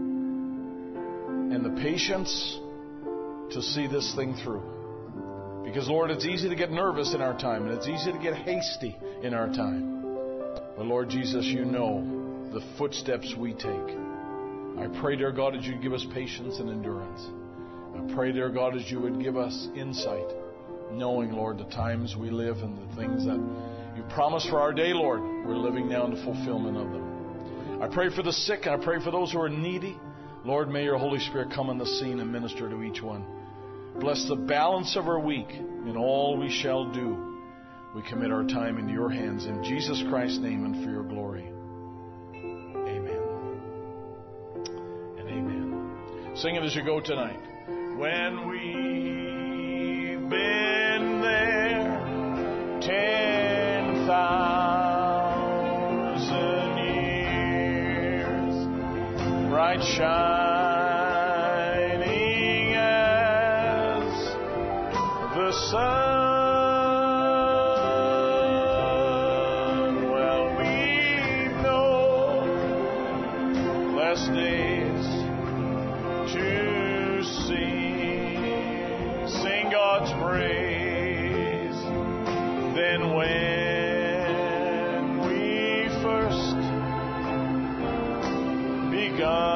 and the patience to see this thing through. Because, Lord, it's easy to get nervous in our time, and it's easy to get hasty in our time. But, Lord Jesus, you know the footsteps we take. I pray, dear God, that you'd give us patience and endurance. I pray, dear God, as you would give us insight, knowing, Lord, the times we live and the things that you promised for our day, Lord, we're living now in the fulfillment of them. I pray for the sick, and I pray for those who are needy. Lord, may your Holy Spirit come on the scene and minister to each one. Bless the balance of our week in all we shall do. We commit our time into your hands in Jesus Christ's name and for your glory. Amen. And amen. Sing it as you go tonight. When we've been there 10,000 years, bright shining as the sun, well, we know less days to see. Sing God's praise. Then when we first begun.